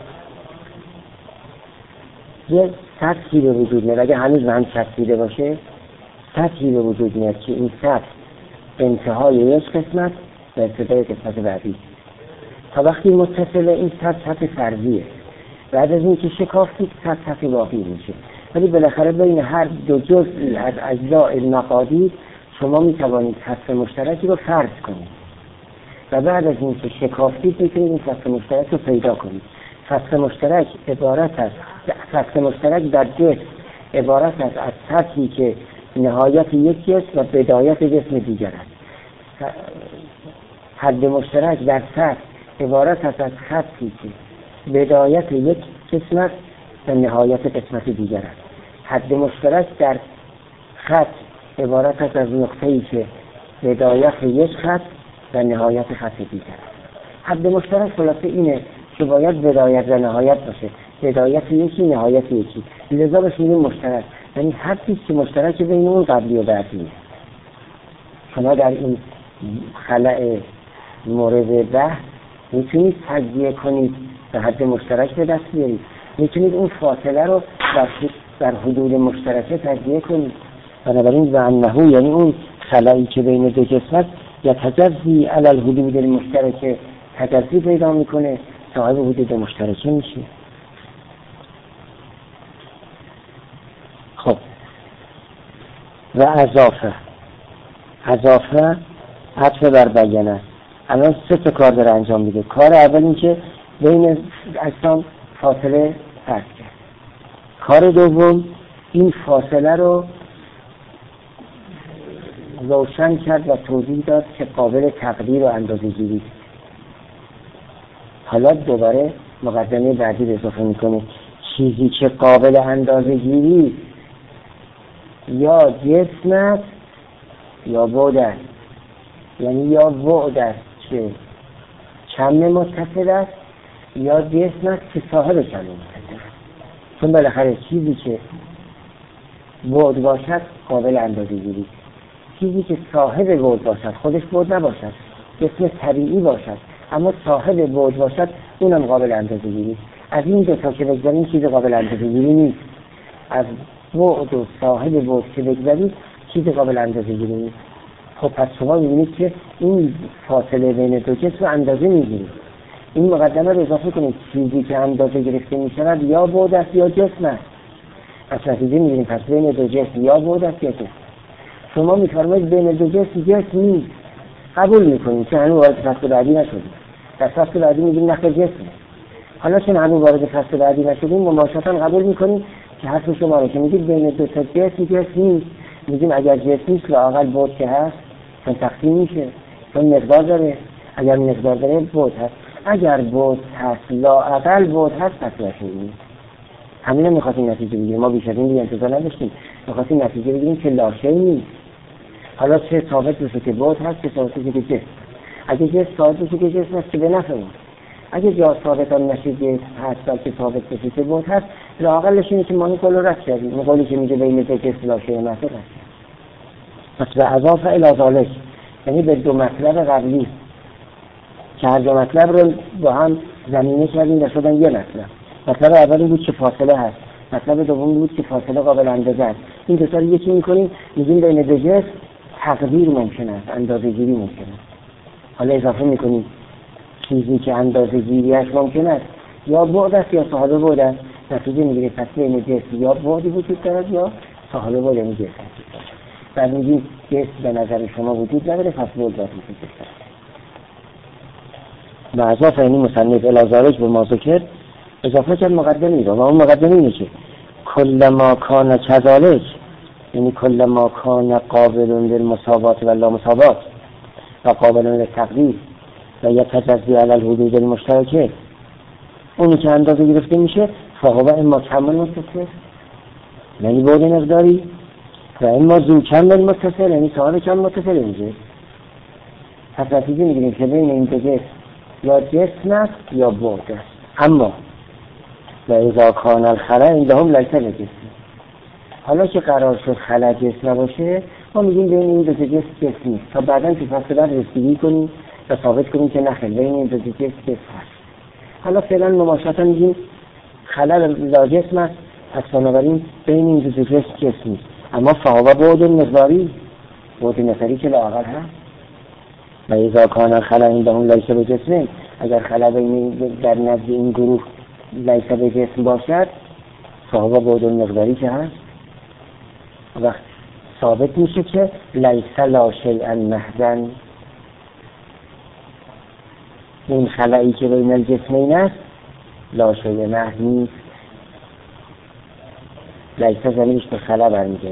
یه سطحی به وجود میاد، اگه هنوز به هم چسبیده باشه سطحی به وجود میاد که این سطح انتهای یک قسمت و ابتدای قسمت بعدی. تا وقتی متصل این سطح سطح فرضیه، بعد از این که شکافتی سطح سطح باقی میشه، ولی بالاخره بین هر دو جزئی از اجزاء المقادیر شما میتوانید سطح مشترکی رو فرض کنید و بعد از این که شکافتید میتونید این سطح مشترک رو پیدا کنید. سطح مشترک عبارت است سطح مشترک در جسم عبارت است از سطحی که نهایت یک جسم و بدایت جسم دیگر است. حد مشترک در سطح عبارت است از خطی که بدایت یک قسمت و نهایت قسمت دیگر است. حد مشترک در خط عبارت است از نقطه‌ای که بدایت یک خط و نهایت خط دیگر است. حد مشترک خلاصه اینه که باید بدایت و نهایت باشه، بدایت یکی نهایت یکی، لذا بهش میگیم مشترک، یعنی حدی که مشترک بین اون قبلی و بعدی. شما در این خلأ مورد بحث میتونید تجزیه کنید به حد مشترک به دست بیارید، میتونید اون فاصله رو در, در حدود مشترکه تجزیه کنید. بنابراین و انه یعنی اون خلایی که بین دو جسم است یتجزی علی الحدود المشترکه، تجزی پیدا میکنه صاحب حدود مشترکه میشه. خب و اضافه اضافه عطف بر بیانه. الان سه تا کار داره انجام میده. کار اول این که بین اجسام فاصله فرض کرد. کار دوم این فاصله رو روشن کرد و توضیح داد که قابل تقدیر و اندازه گیری. حالا دوباره مقدمه بعدی اضافه میکنه، چیزی که قابل اندازه گیری یا جسم است یا بعد است، یعنی یا بعد است که کم متصل است یا جسم است که صاحب کم متصل است. چون بالاخره چیزی که بعد باشد قابل اندازه گیری، چیزی که صاحب بعد باشد خودش بعد نباشد جسم طبیعی باشد اما صاحب بعد باشد، اونم قابل اندازه گیری. از این دو تا که بگذاریم چیز قابل اندازه گیری نیست. از بعد و صاحب بعد که بگذاریم چیز قابل اندازه گیری نیست. خب پس شما می‌بینید که این فاصله بین دو جسم رو اندازه می‌گیرید. این مقدمه رو اضافه کنید، چیزی که اندازه گرفته می‌شود یا بعد است یا جسم است. از نتیجه می‌گیریم پس بین دو جسم یا بعد است یا جسم. شما می‌فرمایید بین دو جسم جسم نیست، قبول می‌کنید که هنوز وارد فصل بعدی نشدیم. در فصل بعدی می‌گیم نخل جسم. حالا چون هنوز وارد فصل بعدی نشدیم مباشرتاً قبول می‌کنیم که حرف شما رو که میگید بین دو تا جسم جسم نیست. میگیم اگر جسم نیست لااقل بعد که هست، چون تقسیم میشه، چون مقدار داره. اگر مقدار داره بعد هست. اگر بعد هست لااقل بعد هست پس نشدیم. همین می‌خواستیم نتیجه بگیریم. ما بیش از این دیگه انتظار نداشتیم. می‌خواستیم نتیجه بگیریم که لاشی نیست. حالا چه ثابت بشه که بعد هست، چه ثابت بشه که جسم. اگه جسم ثابت بشه که جسم هست که به نفع اون. اگه جا ثابت هم نشه جسم هست بلکه ثابت بشه که بعد هست، لااقلش اینه که ما این قول رو رد کردیم. این قولی که میگه بین دو جسم لاشی محض هست. پس به اضاف الی ذالک، یعنی به دو مطلب قبلی که هر دو مطلب رو با هم زمینه کردیم و شدن یه مطلب. مطلب اولی بود که فاصله هست، مطلب دومی بود که فاصله قابل اندازه است. این دو تا رو یکی می‌کنیم، میگیم بین دو جسم تقدیر ممکن است، اندازه‌گیری ممکن است. حالا اضافه می‌کنیم چیزی که اندازه‌گیریش ممکن است یا بعد است یا صاحب بعد است. نتیجه می‌گیریم پس بین جسم یا بعدی وجود دارد یا صاحب بعد یعنی جسم است. بعد میگیم جسم به نظر شما وجود نداره پس بعد باید وجود داشته. به اضافه اینی مصنف الی ذالک به ما ذکر اضافه کرد مقدمی رو و اون مقدمی اینه که کل ما کان کذالک، یعنی کل ما کان قابل للمساوات و لا مساوات و قابل للتقدیر و یتجزی علی الحدود المشترکه، اونی که اندازه گرفته میشه فهو اما کمال متصل یعنی بعد مقداری و اما زو کمال متصل یعنی صاحب کمال متصل اینجا. پس نتیجه میگیریم که بین این دو جسم یا جسم است یا بعد است. اما و اذا کان الخلا عندهم لیس بجسم، حالا که قرار شد خلا جسم نباشه ما میگیم بین این دو جسم جسم نیست تا بعداً تو فصل بعد رسیدگی کنیم و ثابت کنیم که نخل بین این دو جسم جسم هست. حالا فعلا مباشرتاً میگیم خلا لا جسم است، پس بنابراین بین این دو جسم جسم نیست. اما فهو بعد مقداری، بعد مقداری که لااقل هست. و اذا کان الخلا عندهم لیس بجسم، اگر خلا بین در نزد این گروه لیس بجسم باشد فهو بعد مقداری که هست، وقت ثابت میشه که لیس لا شیئا محضا، این خلایی که بین الجسمین است لا شیء محض نیست. لیس زمینش به خلا برمیگه.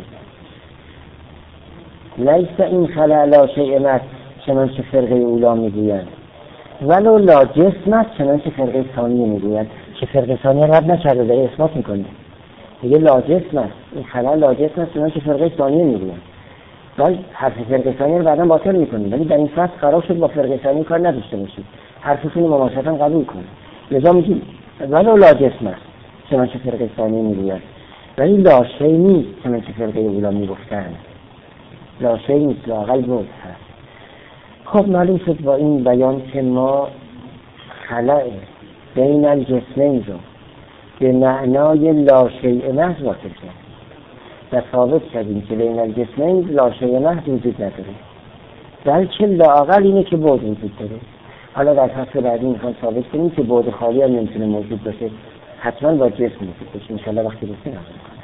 لیس این خلا لا شیء محض چنانچه فرقه اولا میگویند، ولو لا جسم است چنانچه فرقه ثانیه میگویند که فرقه ثانیه رد نکرده داره اثبات میکنه. میگه لا جسم است، این خلا لا جسم است چنانچه فرقه ثانیه میگویند. ولی حرف فرقه ثانیه رو بعدا باطل میکنیم، ولی در این فصل قرار شد با فرقه ثانیه کار نداشته باشید، حرفشون رو مباشرتاً قبول کنید. لذا میگیم ولو لا جسم است چنانچه فرقه ثانیه میگویند، ولی لا شیء نیست چنانچه فرقه اولا میگفتند. لا شیء نیست، لااقل بود هست. خب معلوم شد با این بیان که ما خلأ بین الجسمین رو به معنای لا شیء محض واصل کردیم و ثابت کردیم که بین الجسمین لا شیء محض وجود نداره، بلکه لااقل اینه که بعد وجود داره. حالا در فصل بعدی میخوام ثابت کنیم که بعد خالی هم نمیتونه موجود باشه، حتما با جسم موجود باشه. انشاءالله وقتی رسیم